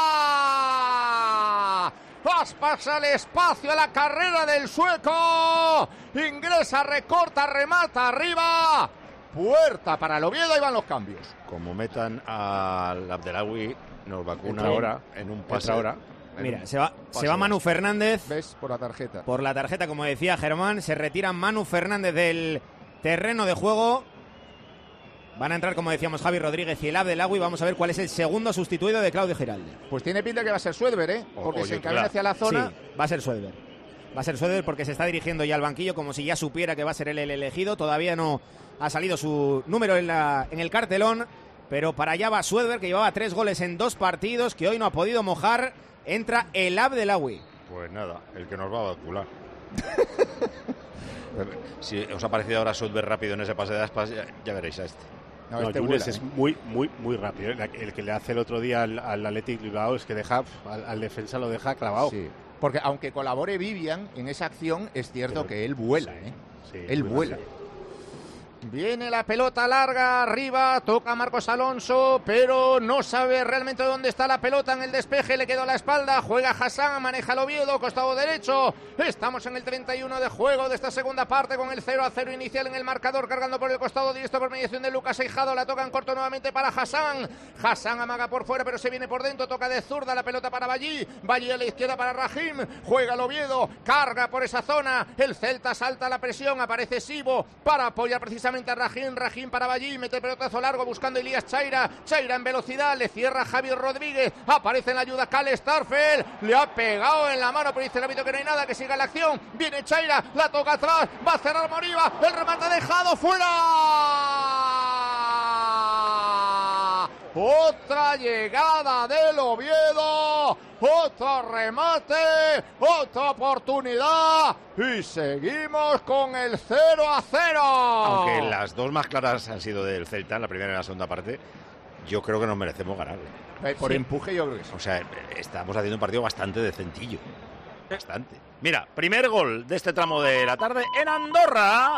Aspas al espacio, a la carrera del sueco. Ingresa, recorta, remata arriba. Puerta para el Oviedo y van los cambios. Como metan al Abdelagui, nos vacuna ahora en un pase. Mira, se va Manu Fernández. ¿Ves? Por la tarjeta. Por la tarjeta, como decía Germán. Se retira Manu Fernández del terreno de juego. Van a entrar, como decíamos, Javi Rodríguez y el Abdelagui. Vamos a ver cuál es el segundo sustituido de Claudio Giralde. Pues tiene pinta que va a ser Suedberg, ¿eh? Porque se encamina hacia la zona. Sí, va a ser Suedberg. Va a ser Suedberg porque se está dirigiendo ya al banquillo como si ya supiera que va a ser él el elegido. Todavía no ha salido su número en el cartelón, pero para allá va Suedberg, que llevaba 3 goles en 2 partidos, que hoy no ha podido mojar. Entra el Abdelagui. Pues nada, el que nos va a vacular. Si os ha parecido ahora Suedberg rápido en ese pase de Aspas, ya veréis a este. No, Yunes es muy rápido. El que le hace el otro día al Athletic Bilbao es que deja al defensa, lo deja clavado. Sí. Porque aunque colabore Vivian en esa acción, es cierto que él vuela, ¿eh? Sí, él vuela. Viene la pelota larga arriba, toca Marcos Alonso, pero no sabe realmente dónde está la pelota en el despeje, le quedó a la espalda, juega Hassan, maneja el Oviedo, costado derecho. Estamos en el 31 de juego de esta segunda parte con el 0-0 inicial en el marcador, cargando por el costado directo por mediación de Lucas Aijado, la toca en corto nuevamente para Hassan. Hassan amaga por fuera, pero se viene por dentro, toca de zurda la pelota para Ballí a la izquierda para Rahim, juega el Oviedo, carga por esa zona, el Celta salta la presión, aparece Sibo para apoyar precisamente directamente a Rajín, Rajín para Ballí, mete el pelotazo largo buscando a Elías Chaira, Chaira en velocidad, le cierra Javier Rodríguez, aparece en la ayuda Cal Starfel, le ha pegado en la mano, pero dice el árbitro que no hay nada, que siga la acción, viene Chaira, la toca atrás, va a cerrar Moriba, el remate dejado fuera. Otra llegada del Oviedo, otro remate, otra oportunidad y seguimos con el 0-0. Aunque las dos más claras han sido del Celta, la primera y la segunda parte, yo creo que nos merecemos ganar. Por empuje yo creo que sí. O sea, estamos haciendo un partido bastante decentillo. Bastante. Mira, primer gol de este tramo de la tarde en Andorra.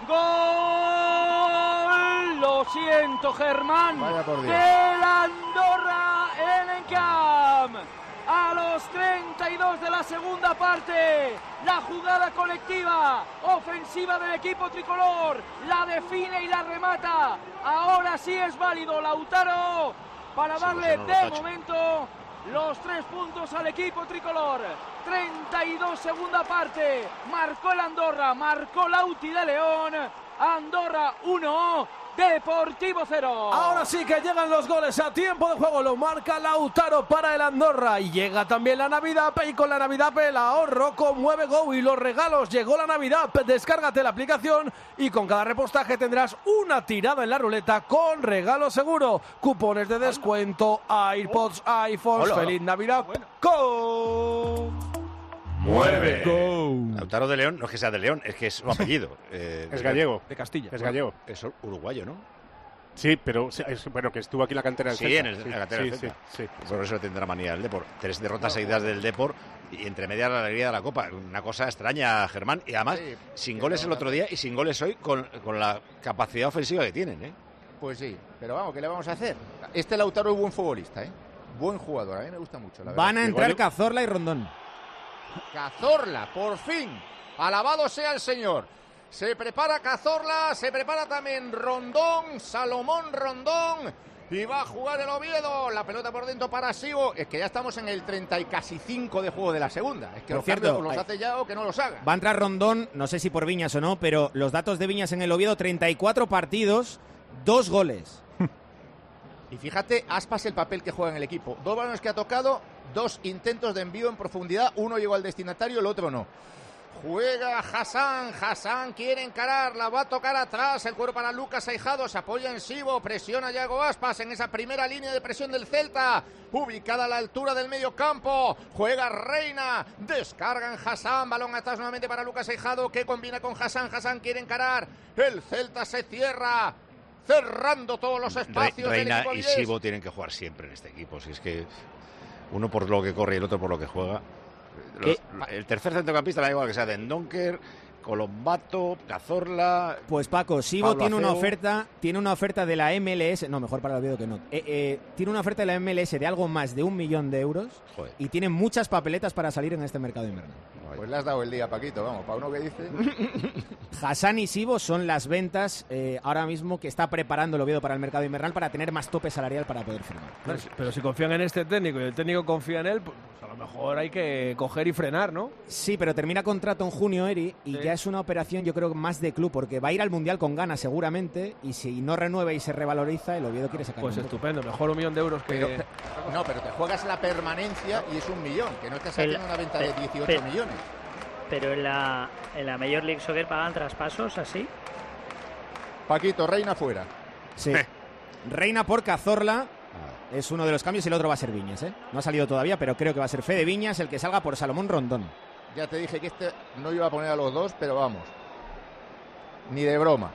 ¡Gol! Lo siento, Germán. Vaya por Dios. Del Andorra en Encamp. A los 32 de la segunda parte, la jugada colectiva, ofensiva del equipo tricolor, la define y la remata. Ahora sí es válido Lautaro para darle de momento los 3 puntos al equipo tricolor. 32 segunda parte, marcó el Andorra, marcó Lauti de León. Andorra 1, Deportivo 0. Ahora sí que llegan los goles a tiempo de juego. Lo marca Lautaro para el Andorra. Y llega también la Navidad. Y con la Navidad el ahorro conmueve Go y los regalos. Llegó la Navidad. Descárgate la aplicación y con cada repostaje tendrás una tirada en la ruleta con regalo seguro. Cupones de descuento, AirPods, iPhones. Hola. ¡Feliz Navidad! ¡Go! ¡Mueve! Lautaro de León, no es que sea de León, es que es su apellido. Es gallego. De Castilla. Es gallego. Es uruguayo, ¿no? Sí, pero bueno, que estuvo aquí en la cantera del Celta. En la cantera del Celta. Sí. Por eso tendrá manía el Depor. 3 derrotas seguidas del Depor y entre medias la alegría de la Copa. Una cosa extraña, Germán. Y además, sin goles el otro día y sin goles hoy con la capacidad ofensiva que tienen, ¿eh? Pues sí, pero vamos, ¿qué le vamos a hacer? Este Lautaro es buen futbolista, ¿eh? Buen jugador, a mí me gusta mucho, la verdad. Van a entrar Cazorla y Rondón. Cazorla, por fin. Alabado sea el Señor. Se prepara Cazorla, se prepara también Rondón, Salomón Rondón. Y va a jugar el Oviedo. La pelota por dentro para Sigo. Es que ya estamos en el 30 y casi 5 de juego de la segunda. Es que Por los cierto, cambios los hace ya o que no los haga. Va a entrar Rondón, no sé si por Viñas o no, pero los datos de Viñas en el Oviedo, 34 partidos, 2 goles. Y fíjate, Aspas el papel que juega en el equipo. 2 balones que ha tocado, 2 intentos de envío en profundidad. Uno llegó al destinatario, el otro no. Juega Hassan quiere encarar, la va a tocar atrás, el cuero para Lucas Aijado, se apoya en Sibo, presiona Yago Aspas en esa primera línea de presión del Celta, ubicada a la altura del medio campo, juega Reina, descarga en Hassan, balón atrás nuevamente para Lucas Aijado, que combina con Hassan quiere encarar, el Celta se cierra, cerrando todos los espacios. Reina del equipo y vigués. Sibo tienen que jugar siempre en este equipo, si es que uno por lo que corre y el otro por lo que juega. El tercer centrocampista me da igual que sea Dendoncker, Colombato, Cazorla. Pues Paco, Sibo Pablo tiene Acebo. una oferta de la MLS, no, mejor para el Oviedo que no. Tiene una oferta de la MLS de algo más de 1 millón de euros. Joder. Y tiene muchas papeletas para salir en este mercado invernal. Pues le has dado el día, Paquito, vamos, para uno que dice... Hassan y Sibo son las ventas ahora mismo que está preparando el Oviedo para el mercado invernal para tener más tope salarial para poder firmar. Pero si confían en este técnico y el técnico confía en él, pues a lo mejor hay que coger y frenar, ¿no? Sí, pero termina contrato en junio, Eri, y ya es una operación, yo creo, más de club, porque va a ir al Mundial con ganas seguramente, y si no renueva y se revaloriza, el Oviedo quiere sacar. Pues estupendo, mejor 1 millón de euros que... Pero te juegas la permanencia y es 1 millón, que no estás haciendo una venta de 18 millones. Pero en la Major League Soccer pagan traspasos así. Paquito, Reina fuera. Sí. Reina por Cazorla. Es uno de los cambios y el otro va a ser Viñas, ¿eh? No ha salido todavía, pero creo que va a ser Fede Viñas el que salga por Salomón Rondón. Ya te dije que este no iba a poner a los dos, pero vamos. Ni de broma.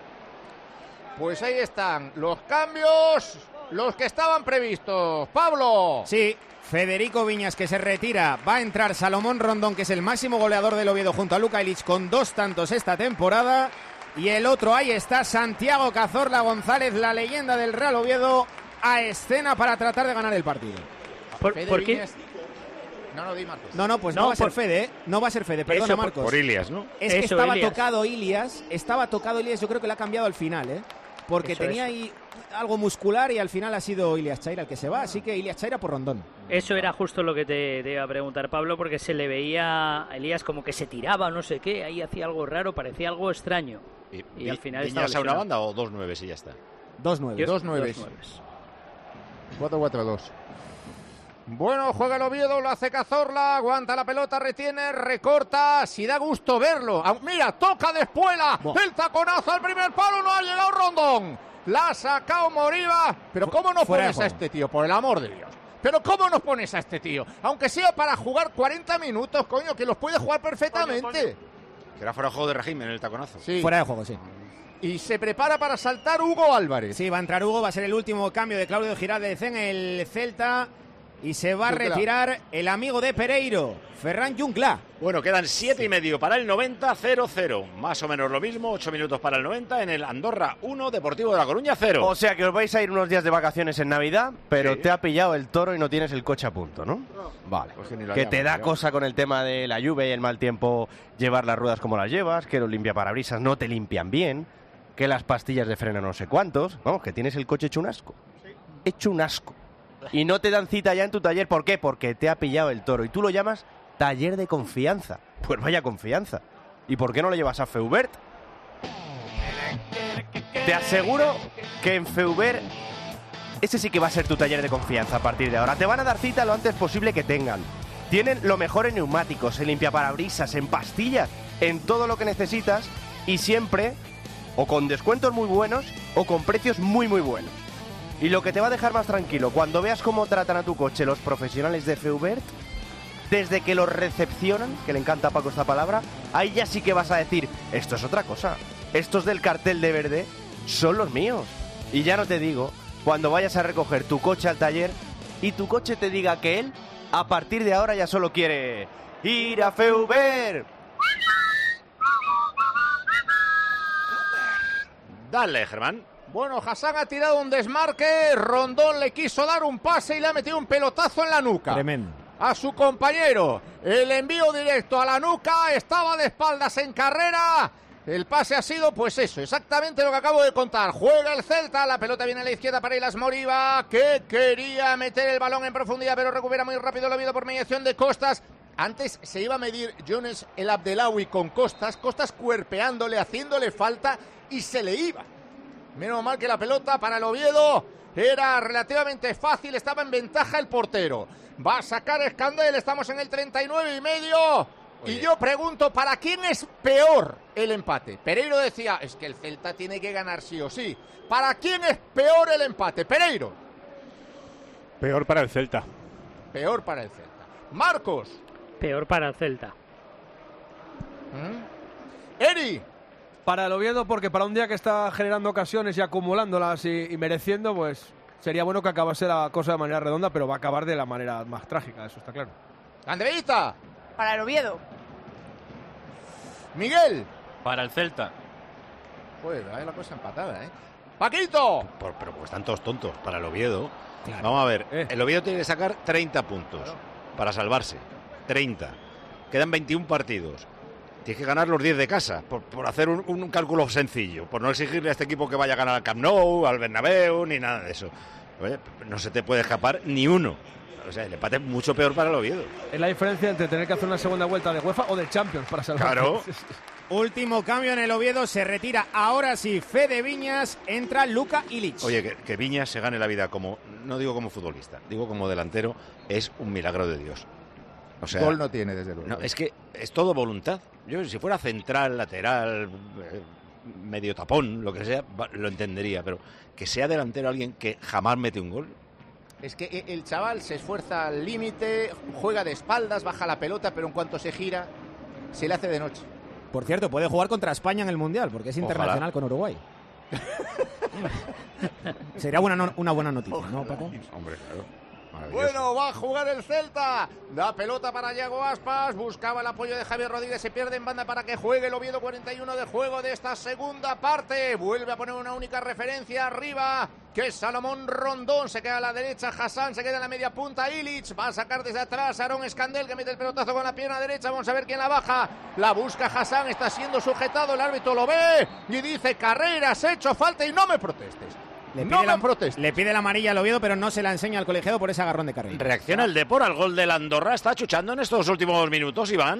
Pues ahí están los cambios, los que estaban previstos. ¡Pablo! Sí, Federico Viñas que se retira. Va a entrar Salomón Rondón, que es el máximo goleador del Oviedo junto a Luka Ilic con 2 tantos esta temporada. Y el otro, ahí está, Santiago Cazorla González, la leyenda del Real Oviedo, a escena para tratar de ganar el partido. ¿Por qué? No, di Marcos. No, pues no va a ser Fede, ¿eh? No va a ser Fede, perdona, Marcos. Por Ilias, ¿no? Es que Eso, estaba Ilias. tocado Ilias, yo creo que lo ha cambiado al final, ¿eh? Porque Eso tenía es. ahí algo muscular y al final ha sido Ilias Chaira el que se va, así que Ilias Chaira por Rondón. Eso era justo lo que te iba a preguntar, Pablo, porque se le veía a Elías como que se tiraba, no sé qué, ahí hacía algo raro, parecía algo extraño. Y al final ¿Viñas a una banda o 2-9 y ya está? 2-9. 2-9. 4-4-2. Bueno, juega el Oviedo, lo hace Cazorla, aguanta la pelota, retiene, recorta, si da gusto verlo. Mira, toca de espuela, el taconazo al primer palo, no ha llegado Rondón. La ha sacado Moriba. Pero ¿cómo no pones a este tío, por el amor de Dios? Pero ¿cómo nos pones a este tío? Aunque sea para jugar 40 minutos, coño, que los puede jugar perfectamente. Que era fuera de juego de régimen el taconazo. Sí. Fuera de juego, sí. Y se prepara para saltar Hugo Álvarez. Sí, va a entrar Hugo, va a ser el último cambio de Claudio Giraldez en el Celta. Y se va a retirar el amigo de Pereiro, Ferran Junclà. Bueno, quedan 7:30 para el 90, 0-0. Más o menos lo mismo, 8 minutos para el 90 en el Andorra 1, Deportivo de La Coruña 0. O sea que os vais a ir unos días de vacaciones en Navidad, pero te ha pillado el toro y no tienes el coche a punto, ¿no? Vale. Pues que te da cosa con el tema de la lluvia y el mal tiempo llevar las ruedas como las llevas, que los limpiaparabrisas no te limpian bien, que las pastillas de freno no sé cuántos. Vamos, que tienes el coche hecho un asco. Hecho un asco. Y no te dan cita ya en tu taller. ¿Por qué? Porque te ha pillado el toro. Y tú lo llamas taller de confianza. Pues vaya confianza. ¿Y por qué no lo llevas a Feubert? Te aseguro que en Feubert ese sí que va a ser tu taller de confianza a partir de ahora. Te van a dar cita lo antes posible que tengan. Tienen lo mejor en neumáticos, en limpiaparabrisas, en pastillas, en todo lo que necesitas. Y siempre o con descuentos muy buenos o con precios muy muy buenos. Y lo que te va a dejar más tranquilo, cuando veas cómo tratan a tu coche los profesionales de Feubert, desde que los recepcionan, que le encanta a Paco esta palabra, ahí ya sí que vas a decir, esto es otra cosa. Estos del cartel de verde son los míos. Y ya no te digo, cuando vayas a recoger tu coche al taller y tu coche te diga que él, a partir de ahora ya solo quiere ir a Feubert. Dale, Germán. Bueno, Hassan ha tirado un desmarque, Rondón le quiso dar un pase y le ha metido un pelotazo en la nuca. Tremendo. A su compañero, el envío directo a la nuca, estaba de espaldas en carrera. El pase ha sido, pues eso, exactamente lo que acabo de contar. Juega el Celta, la pelota viene a la izquierda para Ilas Moriba, que quería meter el balón en profundidad, pero recupera muy rápido el Oviedo por mediación de Costas. Antes se iba a medir Jones el Abdelawi con Costas cuerpeándole, haciéndole falta y se le iba. Menos mal que la pelota para el Oviedo era relativamente fácil, estaba en ventaja el portero. Va a sacar Escandel, estamos en el 39,5. Y yo pregunto, ¿para quién es peor el empate? Pereiro decía, es que el Celta tiene que ganar sí o sí. ¿Para quién es peor el empate? Pereiro. Peor para el Celta. Peor para el Celta. Marcos. Peor para el Celta. Eri. Para el Oviedo, porque para un día que está generando ocasiones y acumulándolas y mereciendo, pues sería bueno que acabase la cosa de manera redonda, pero va a acabar de la manera más trágica, eso está claro. Andreita. Para el Oviedo. Miguel. Para el Celta. Joder, hay la cosa empatada, ¿eh? Paquito. Pero pues están todos tontos para el Oviedo. Claro. Vamos a ver, el Oviedo tiene que sacar 30 puntos para salvarse. 30. Quedan 21 partidos. Tienes que ganar los 10 de casa, por hacer un cálculo sencillo, por no exigirle a este equipo que vaya a ganar al Camp Nou, al Bernabéu, ni nada de eso. Oye, no se te puede escapar ni uno. O sea, el empate es mucho peor para el Oviedo. Es la diferencia entre tener que hacer una segunda vuelta de UEFA o de Champions para salvar. Claro. Último cambio en el Oviedo, se retira ahora sí Fede Viñas, entra Luka Ilić. Oye, que Viñas se gane la vida como, no digo como futbolista, digo como delantero, es un milagro de Dios. O sea, gol no tiene, desde luego. No, es que es todo voluntad. Yo, si fuera central, lateral, medio tapón, lo que sea, lo entendería, pero que sea delantero alguien que jamás mete un gol. Es que el chaval se esfuerza al límite, juega de espaldas, baja la pelota, pero en cuanto se gira, se le hace de noche. Por cierto, puede jugar contra España en el Mundial, porque es internacional con Uruguay. Sería una buena noticia, ¿no, Paco? Hombre, claro. Bueno, va a jugar el Celta. Da pelota para Yago Aspas. Buscaba el apoyo de Javier Rodríguez. Se pierde en banda para que juegue el Oviedo. 41 de juego de esta segunda parte. Vuelve a poner una única referencia arriba, que es Salomón Rondón. Se queda a la derecha. Hassan se queda en la media punta. Ilić va a sacar desde atrás Aarón Escandel, que mete el pelotazo con la pierna derecha. Vamos a ver quién la baja. La busca Hassan. Está siendo sujetado. El árbitro lo ve y dice: Carreras, he hecho falta y no me protestes. Le pide la amarilla al Oviedo, pero no se la enseña al colegiado por ese agarrón de carrera. Reacciona el Depor al gol del Andorra. Está chuchando en estos últimos minutos, Iván.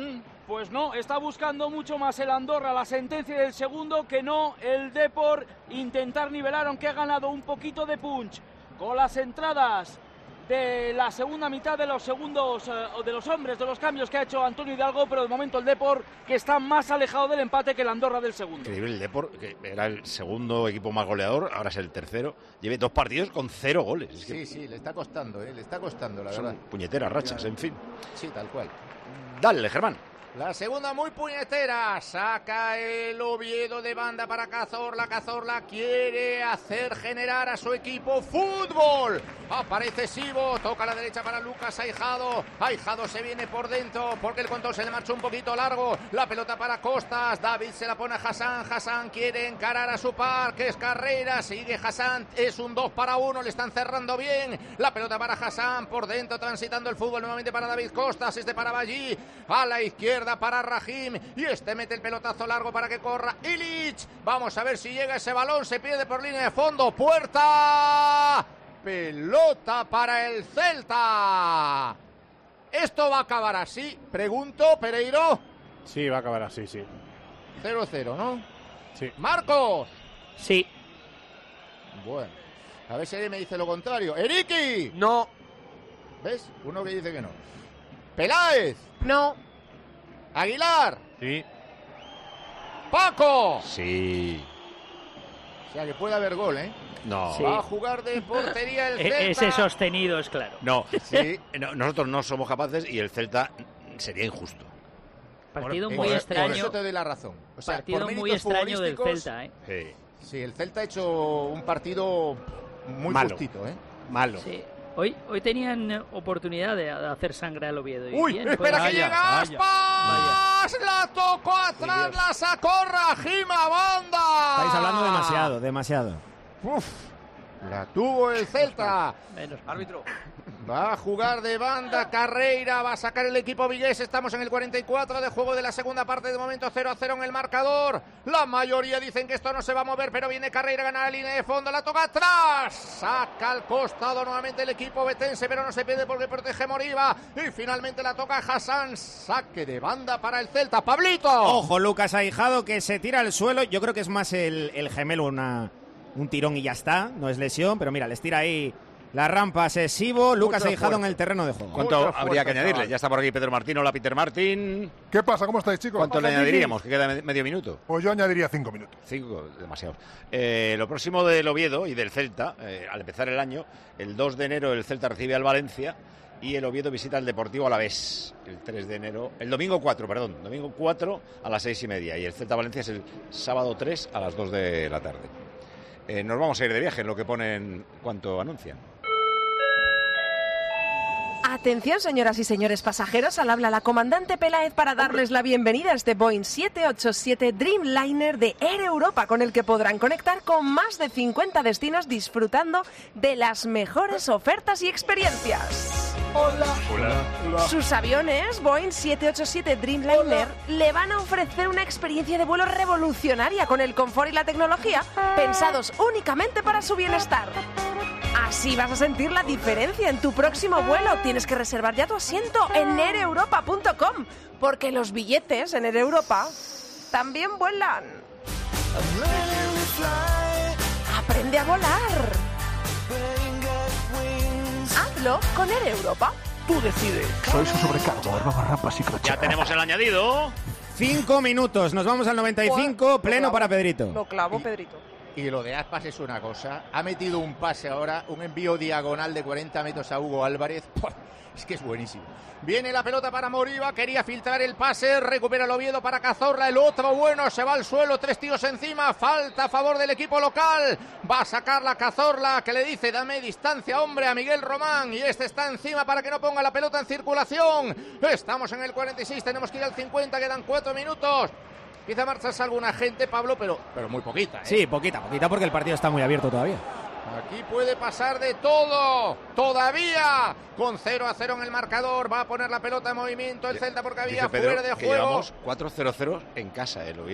Pues no, está buscando mucho más el Andorra la sentencia del segundo que no el Depor intentar nivelar, aunque ha ganado un poquito de punch con las entradas de la segunda mitad de los segundos de los hombres, de los cambios que ha hecho Antonio Hidalgo, pero de momento el Depor que está más alejado del empate que el Andorra del segundo. Increíble el Depor, que era el segundo equipo más goleador, ahora es el tercero. Lleve 2 partidos con 0 goles. Es que sí, le está costando, le está costando, la son verdad. Puñeteras rachas, en fin. Sí, tal cual. Dale, Germán. La segunda muy puñetera, saca el Oviedo de banda para Cazorla. Cazorla quiere hacer generar a su equipo fútbol. Aparece Sibo, toca a la derecha para Lucas Aijado. Aijado se viene por dentro porque el control se le marchó un poquito largo. La pelota para Costas, David se la pone a Hassan. Hassan quiere encarar a su par, que es Carrera. Sigue Hassan, es un 2-1, le están cerrando bien. La pelota para Hassan, por dentro transitando el fútbol nuevamente para David Costas. Este para Ballí, a la izquierda para Rahim, y este mete el pelotazo largo para que corra Illich. Vamos a ver si llega ese balón, se pierde por línea de fondo. Puerta, pelota para el Celta. ¿Esto va a acabar así? Pregunto, Pereiro. Sí, va a acabar así, sí. 0-0, ¿no? Sí. Marcos. Sí. Bueno, a ver si alguien me dice lo contrario. Eriki. No. ¿Ves? Uno que dice que no. Peláez. No. Aguilar. Sí. Paco. Sí. O sea que puede haber gol, ¿eh? No. Sí. Va a jugar de portería el Celta. Ese sostenido es claro. No, Sí. no, nosotros no somos capaces y el Celta sería injusto. Partido Por- muy por extraño. eso te doy la razón. O sea, Partido por muy méritos extraño del futbolísticos, Celta, ¿eh? Sí. Sí, el Celta ha hecho un partido muy Malo. justito, ¿eh? Malo. Sí. Hoy tenían oportunidad de hacer sangre al Oviedo. Y ¡Uy! bien, ¡Espera pues- que llega Aspas! ¡La tocó atrás! ¡La sacó Rahim a banda! Estáis hablando demasiado. ¡Uf! La tuvo el Celta. Menos. Árbitro. Va a jugar de banda Carreira, va a sacar el equipo vigués. Estamos en el 44 de juego de la segunda parte. De momento 0-0 en el marcador. La mayoría dicen que esto no se va a mover, pero viene Carreira, gana la línea de fondo, la toca atrás. Saca al costado nuevamente el equipo betense, pero no se pierde porque protege Moriba. Y finalmente la toca Hassan. Saque de banda para el Celta. ¡Pablito! Ojo, Lucas Aijado, que se tira al suelo. Yo creo que es más el gemelo, un tirón y ya está. No es lesión, pero mira, les tira ahí la rampa excesivo. Lucas Aijado en el terreno de juego. ¿Cuánto Mucha habría que fuerza, añadirle? chaval. Ya está por aquí Pedro Martín. Hola, Peter Martín. ¿Qué pasa? ¿Cómo estáis, chicos? ¿Cuánto le Pasa, añadiríamos? Kiki. Que queda medio minuto. Pues yo añadiría 5 minutos. 5, demasiado. Lo próximo del Oviedo y del Celta, al empezar el año, el 2 de enero el Celta recibe al Valencia y el Oviedo visita al Deportivo Alavés. El 3 de enero, el domingo 4 a las 6:30. Y el Celta-Valencia es el sábado 3 a las 2 de la tarde. Nos vamos a ir de viaje en lo que ponen cuanto anuncian. Atención, señoras y señores pasajeros, al habla la comandante Peláez para darles la bienvenida a este Boeing 787 Dreamliner de Air Europa, con el que podrán conectar con más de 50 destinos disfrutando de las mejores ofertas y experiencias. Sus aviones Boeing 787 Dreamliner le van a ofrecer una experiencia de vuelo revolucionaria con el confort y la tecnología pensados únicamente para su bienestar. Así vas a sentir la diferencia en tu próximo vuelo. Tienes que reservar ya tu asiento en aereuropa.com, porque los billetes en Air Europa también vuelan. Aprende a volar. Hazlo con Air Europa. Tú decides. Soy su sobrecargo, barbarrapas y Ya tenemos el añadido. 5 minutos, nos vamos al 95, pleno para Pedrito. Lo clavo, Pedrito. Y lo de Aspas es una cosa. Ha metido un pase ahora, un envío diagonal de 40 metros a Hugo Álvarez. ¡Puah! Es que es buenísimo. Viene la pelota para Moriba, quería filtrar el pase, recupera el Oviedo para Cazorla, el otro bueno, se va al suelo, 3 tiros encima, falta a favor del equipo local. Va a sacar la Cazorla, que le dice, dame distancia, hombre, a Miguel Román, y este está encima para que no ponga la pelota en circulación. Estamos en el 46, tenemos que ir al 50, quedan 4 minutos. Empieza a marcharse alguna gente, Pablo, pero muy poquita, ¿eh? Sí, poquita, porque el partido está muy abierto todavía. Aquí puede pasar de todo, todavía, con 0-0 en el marcador, va a poner la pelota en movimiento el Celta porque había Dice Pedro fuera de que juego. llevamos 4-0-0 en casa el Oviedo.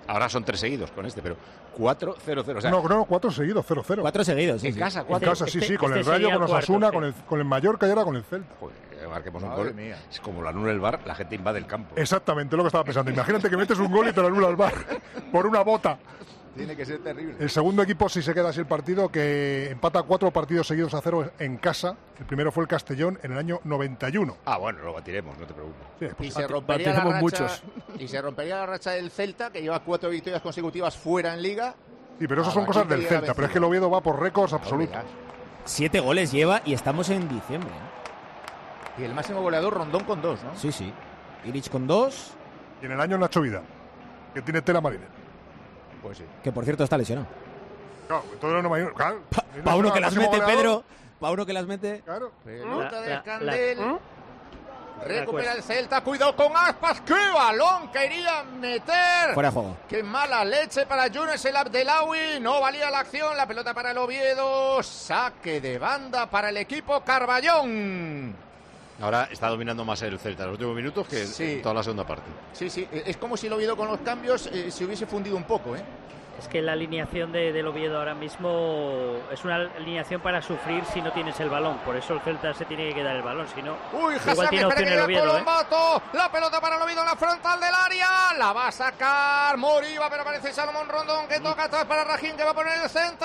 Ahora son 3 seguidos con pero 4-0-0. O sea, no, 4 seguidos, 0-0. 4 seguidos, en casa, 4. En casa, sí, con el Rayo, con Osasuna, con el Mallorca y ahora con el Celta. Joder, marquemos un gol. Es como lo anula el VAR, la gente invade el campo. Exactamente, lo que estaba pensando. Imagínate que metes un gol y te lo anula el VAR por una bota. Tiene que ser terrible. El segundo equipo, si se queda así el partido, que empata 4 partidos seguidos a 0 en casa. El primero fue el Castellón en el año 91. Bueno, lo batiremos, no te preocupes. Sí, pues, y se rompería la racha, muchos. Y se rompería la racha del Celta, que lleva 4 victorias consecutivas fuera en Liga. Sí, pero esas son cosas del Celta, pero es que el Oviedo va por récords absolutos. 7 goles lleva y estamos en diciembre. Y el máximo goleador Rondón con 2, ¿no? Sí. Ilic con 2. Y en el año Nacho Vidal, que tiene tela marina. Pues sí. Que por cierto está lesionado. Claro, todo no me... Claro, para uno que las mete, goleador. Pedro. Para uno que las mete. Claro. Pelota de Candel. Recupera el Celta. Cuidado con Aspas. ¡Qué balón quería meter! Fuera de juego. ¡Qué mala leche para Younes el Abdelawi! No valía la acción. La pelota para el Oviedo. Saque de banda para el equipo Carballón. Ahora está dominando más el Celta en los últimos minutos que en toda la segunda parte. Sí. Es como si el Oviedo con los cambios se hubiese fundido un poco, Es que la alineación del Oviedo ahora mismo es una alineación para sufrir si no tienes el balón. Por eso el Celta se tiene que quedar el balón, si no... igual tiene opción el Oviedo, Colombato. La pelota para el Oviedo en la frontal del área. La va a sacar Moriba, pero aparece Salomón Rondón que toca atrás para Rajín, que va a poner el centro.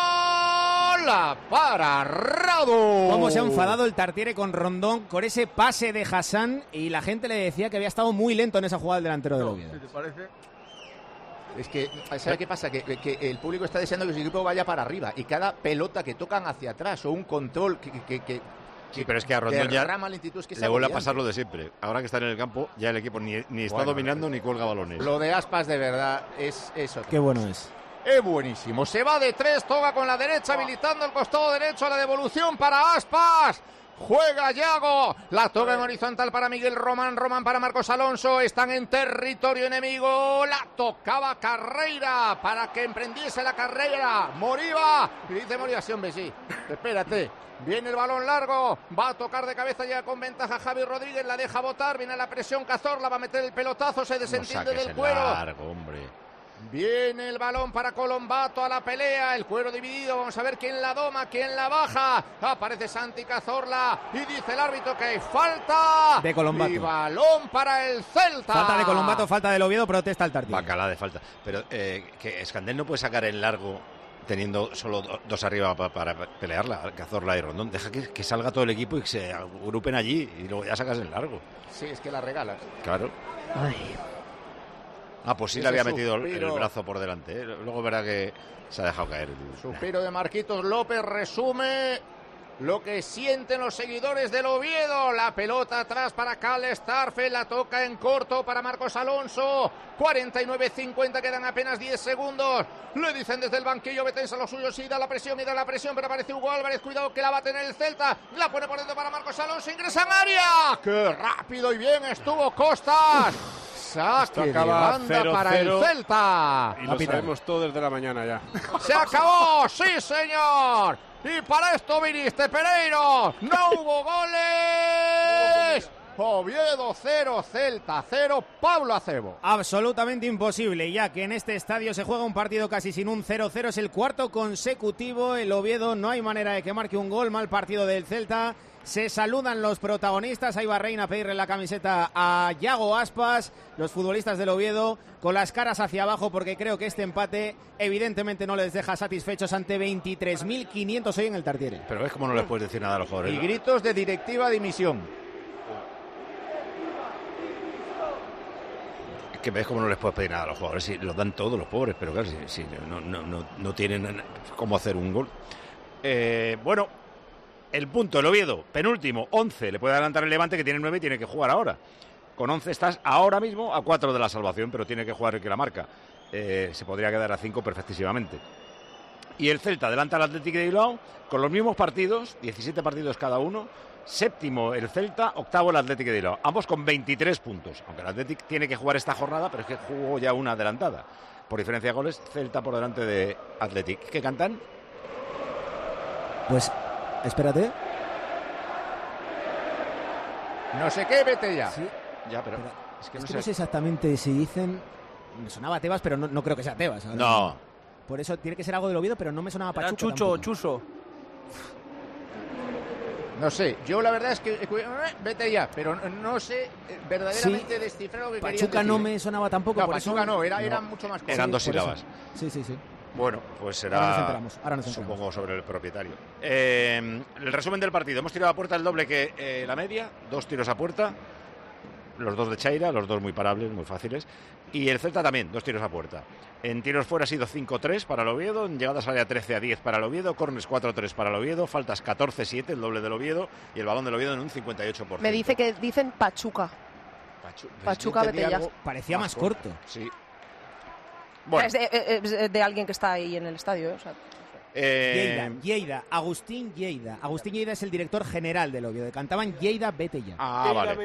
La para Radu. Cómo se ha enfadado el Tartiere con Rondón con ese pase de Hassan, y la gente le decía que había estado muy lento en esa jugada el delantero del Oviedo. ¿Te parece? Es que, ¿sabes qué pasa? Que el público está deseando que su equipo vaya para arriba y cada pelota que tocan hacia atrás o un control Sí, pero es que a Rondón ya le vuelve a pasar lo de siempre. Ahora que está en el campo, ya el equipo ni está dominando ni cuelga balones. Lo de Aspas, de verdad, es eso. Qué bueno es. Es buenísimo. Se va de 3, toca con la derecha, habilitando el costado derecho a la devolución para Aspas. Juega Yago, la toca en horizontal para Miguel Román, Román para Marcos Alonso, están en territorio enemigo, la tocaba Carreira para que emprendiese la carrera, Moriba, y dice Moriba, sí hombre, sí, espérate, viene el balón largo, va a tocar de cabeza ya con ventaja Javi Rodríguez, la deja botar, viene la presión Cazorla, va a meter el pelotazo, se desentiende del cuero. Largo, hombre. Viene el balón para Colombato a la pelea, el cuero dividido, vamos a ver quién la doma, quién la baja, aparece Santi Cazorla y dice el árbitro que hay falta de Colombato. Y balón para el Celta. Falta de Colombato, falta del Oviedo, protesta el Tartiere. Bacala de falta, pero que Escandel no puede sacar en largo teniendo solo 2 arriba para pelearla, Cazorla y Rondón, deja que salga todo el equipo y que se agrupen allí y luego ya sacas en largo. Sí, es que la regalas. Claro. Ay. Pues sí le había metido el brazo por delante. Luego verá que se ha dejado caer. Suspiro de Marquitos López resume lo que sienten los seguidores del Oviedo. La pelota atrás para Cal Starfe, la toca en corto para Marcos Alonso. 49-50, quedan apenas 10 segundos. Le dicen desde el banquillo, Betensa lo suyo, sí, da la presión, pero aparece Hugo Álvarez, cuidado que la va a tener el Celta. La pone por dentro para Marcos Alonso, ingresa en área. ¡Qué rápido y bien estuvo Costas! Saque de banda para el Celta. Y lo sabemos todo desde la mañana ya. ¡Se acabó! ¡Sí, señor! Y para esto viniste, Pereiro. ¡No hubo goles! Oviedo 0, Celta 0, Pablo Acebo. Absolutamente imposible, ya que en este estadio se juega un partido casi sin un 0-0. Es el cuarto consecutivo. El Oviedo no hay manera de que marque un gol. Mal partido del Celta. Se saludan los protagonistas. Ahí va Reina a pedirle la camiseta a Yago Aspas. Los futbolistas del Oviedo con las caras hacia abajo, porque creo que este empate evidentemente no les deja satisfechos ante 23.500 hoy en el Tartiere. Pero ves cómo no les puedes decir nada a los jugadores. Y gritos de directiva dimisión. Es que ves cómo no les puedes pedir nada a los jugadores. Si los dan todos los pobres, pero claro, si no tienen cómo hacer un gol. Bueno. El punto, el Oviedo, penúltimo, 11. Le puede adelantar el Levante, que tiene 9 y tiene que jugar ahora. Con 11 estás ahora mismo a 4 de la salvación, pero tiene que jugar el que la marca. Se podría quedar a 5 perfectísimamente. Y el Celta adelanta al Athletic de Bilbao con los mismos partidos, 17 partidos cada uno. Séptimo el Celta, octavo el Athletic de Bilbao. Ambos con 23 puntos. Aunque el Athletic tiene que jugar esta jornada, pero es que jugó ya una adelantada. Por diferencia de goles, Celta por delante de Athletic. ¿Qué cantan? Pues... espérate. No sé qué, vete ya. Sí. Ya, pero es que no sé exactamente si dicen me sonaba Tebas, pero no creo que sea Tebas. No. Por eso tiene que ser algo del Oviedo, pero no me sonaba Pachuca. Chucho, Chuso. No sé, yo la verdad es que vete ya, pero no sé verdaderamente descifrar lo que querían Pachuca decir. no me sonaba tampoco. No, por Pachuca eso... no, era mucho más corto. Eran 2 sílabas. Sí. Bueno, pues será, Ahora nos enteramos. supongo, sobre el propietario. El resumen del partido. Hemos tirado a puerta el doble que la media, 2 tiros a puerta, los 2 de Chaira, los 2 muy parables, muy fáciles, y el Celta también, 2 tiros a puerta. En tiros fuera ha sido 5-3 para el Oviedo, en llegadas área 13-10 para el Oviedo, córners 4-3 para el Oviedo, faltas 14-7, el doble del Oviedo, y el balón del Oviedo en un 58%. Me dice que dicen Pachuca. Pachuca, vete ya. Parecía más corto. Sí. Bueno. Es de alguien que está ahí en el estadio, ¿eh? O sea, Lleida, Agustín Lleida. Agustín Lleida es el director general del Oviedo. Cantaban Lleida, vete ya. Vale.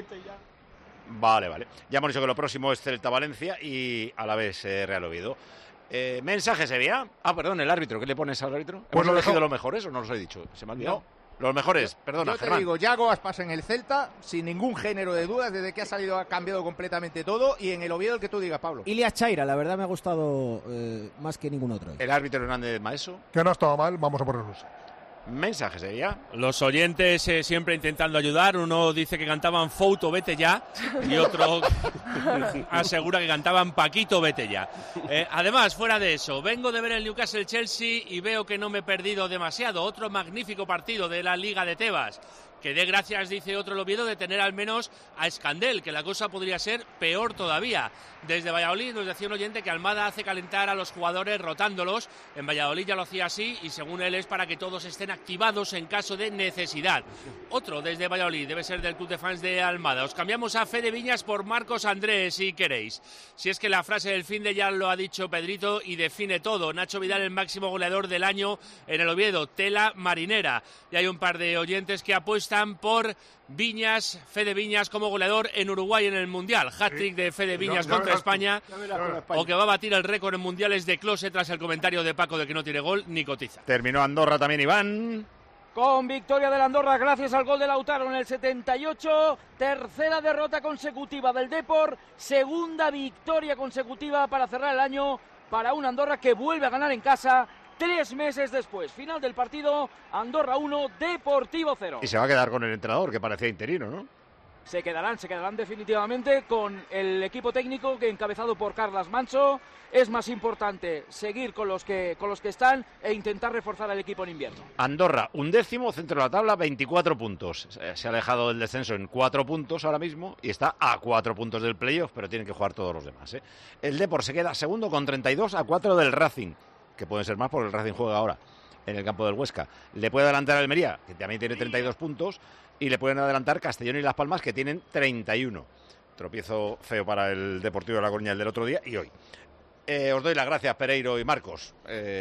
Vale. Ya hemos dicho que lo próximo es Celta-Valencia y a la vez Real Oviedo. ¿Mensaje Sevilla? Perdón, el árbitro. ¿Qué le pones al árbitro? Pues ¿Hemos elegido los mejores o no los he dicho? Se me ha olvidado. Los mejores, perdona, Yo te Germán. digo, Yago Aspas en el Celta, sin ningún género de dudas, desde que ha salido ha cambiado completamente todo, y en el Oviedo el que tú digas, Pablo. Ilias Chaira, la verdad me ha gustado más que ningún otro. El árbitro Hernández Maeso. Que no estaba mal, vamos a ponerlos. Mensaje Sevilla. Los oyentes siempre intentando ayudar. Uno dice que cantaban Fouto, vete ya. Y otro asegura que cantaban Paquito, vete ya. Además, fuera de eso, vengo de ver el Newcastle-Chelsea y veo que no me he perdido demasiado. Otro magnífico partido de la Liga de Tebas. Que dé gracias, dice otro el Oviedo, de tener al menos a Escandel, que la cosa podría ser peor todavía. Desde Valladolid nos decía un oyente que Almada hace calentar a los jugadores rotándolos. En Valladolid ya lo hacía así y según él es para que todos estén activados en caso de necesidad. Otro desde Valladolid debe ser del club de fans de Almada. Os cambiamos a Fede Viñas por Marcos Andrés si queréis. Si es que la frase del fin de ya lo ha dicho Pedrito y define todo. Nacho Vidal el máximo goleador del año en el Oviedo, tela marinera. Y hay un par de oyentes que apuestan por Viñas, Fede Viñas como goleador en Uruguay en el Mundial. Hat-trick de Fede Viñas contra España, o que va a batir el récord en mundiales de Close tras el comentario de Paco de que no tiene gol ni cotiza. Terminó Andorra también, Iván. Con victoria del Andorra gracias al gol de Lautaro en el 78, tercera derrota consecutiva del Depor, segunda victoria consecutiva para cerrar el año para un Andorra que vuelve a ganar en casa 3 meses después. Final del partido, Andorra 1, Deportivo 0. Y se va a quedar con el entrenador, que parecía interino, ¿no? Se quedarán definitivamente con el equipo técnico que encabezado por Carlas Manso. Es más importante seguir con los que están e intentar reforzar al equipo en invierno. Andorra, 11º, centro de la tabla, 24 puntos. Se ha alejado del descenso en 4 puntos ahora mismo y está a 4 puntos del playoff, pero tienen que jugar todos los demás, ¿eh? El Depor se queda segundo con 32 a 4 del Racing, que pueden ser más porque el Racing juega ahora en el campo del Huesca. Le puede adelantar a Almería, que también tiene 32 puntos, y le pueden adelantar Castellón y Las Palmas, que tienen 31. Tropiezo feo para el Deportivo de La Coruña el del otro día y hoy. Os doy las gracias, Pereiro y Marcos.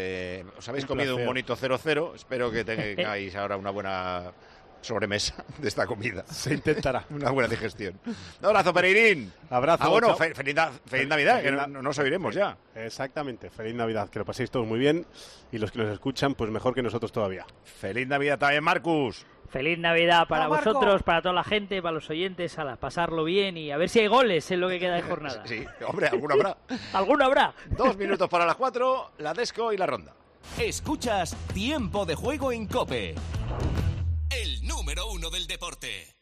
Os habéis comido un bonito 0-0. Espero que tengáis ahora una buena sobremesa de esta comida. Se intentará. Una buena digestión. Un abrazo, Pereirín. Abrazo. Bueno, feliz Navidad, que no nos oiremos ya. Exactamente, feliz Navidad, que lo paséis todos muy bien y los que nos escuchan, pues mejor que nosotros todavía. Feliz Navidad también, Marcus. Feliz Navidad para vosotros, para toda la gente, para los oyentes, a pasarlo bien y a ver si hay goles en lo que queda de jornada. Sí, hombre, alguno habrá. ¿Alguno habrá? 2 minutos para las 4, la Desco y la Ronda. Escuchas Tiempo de Juego en COPE. El número 1 del deporte.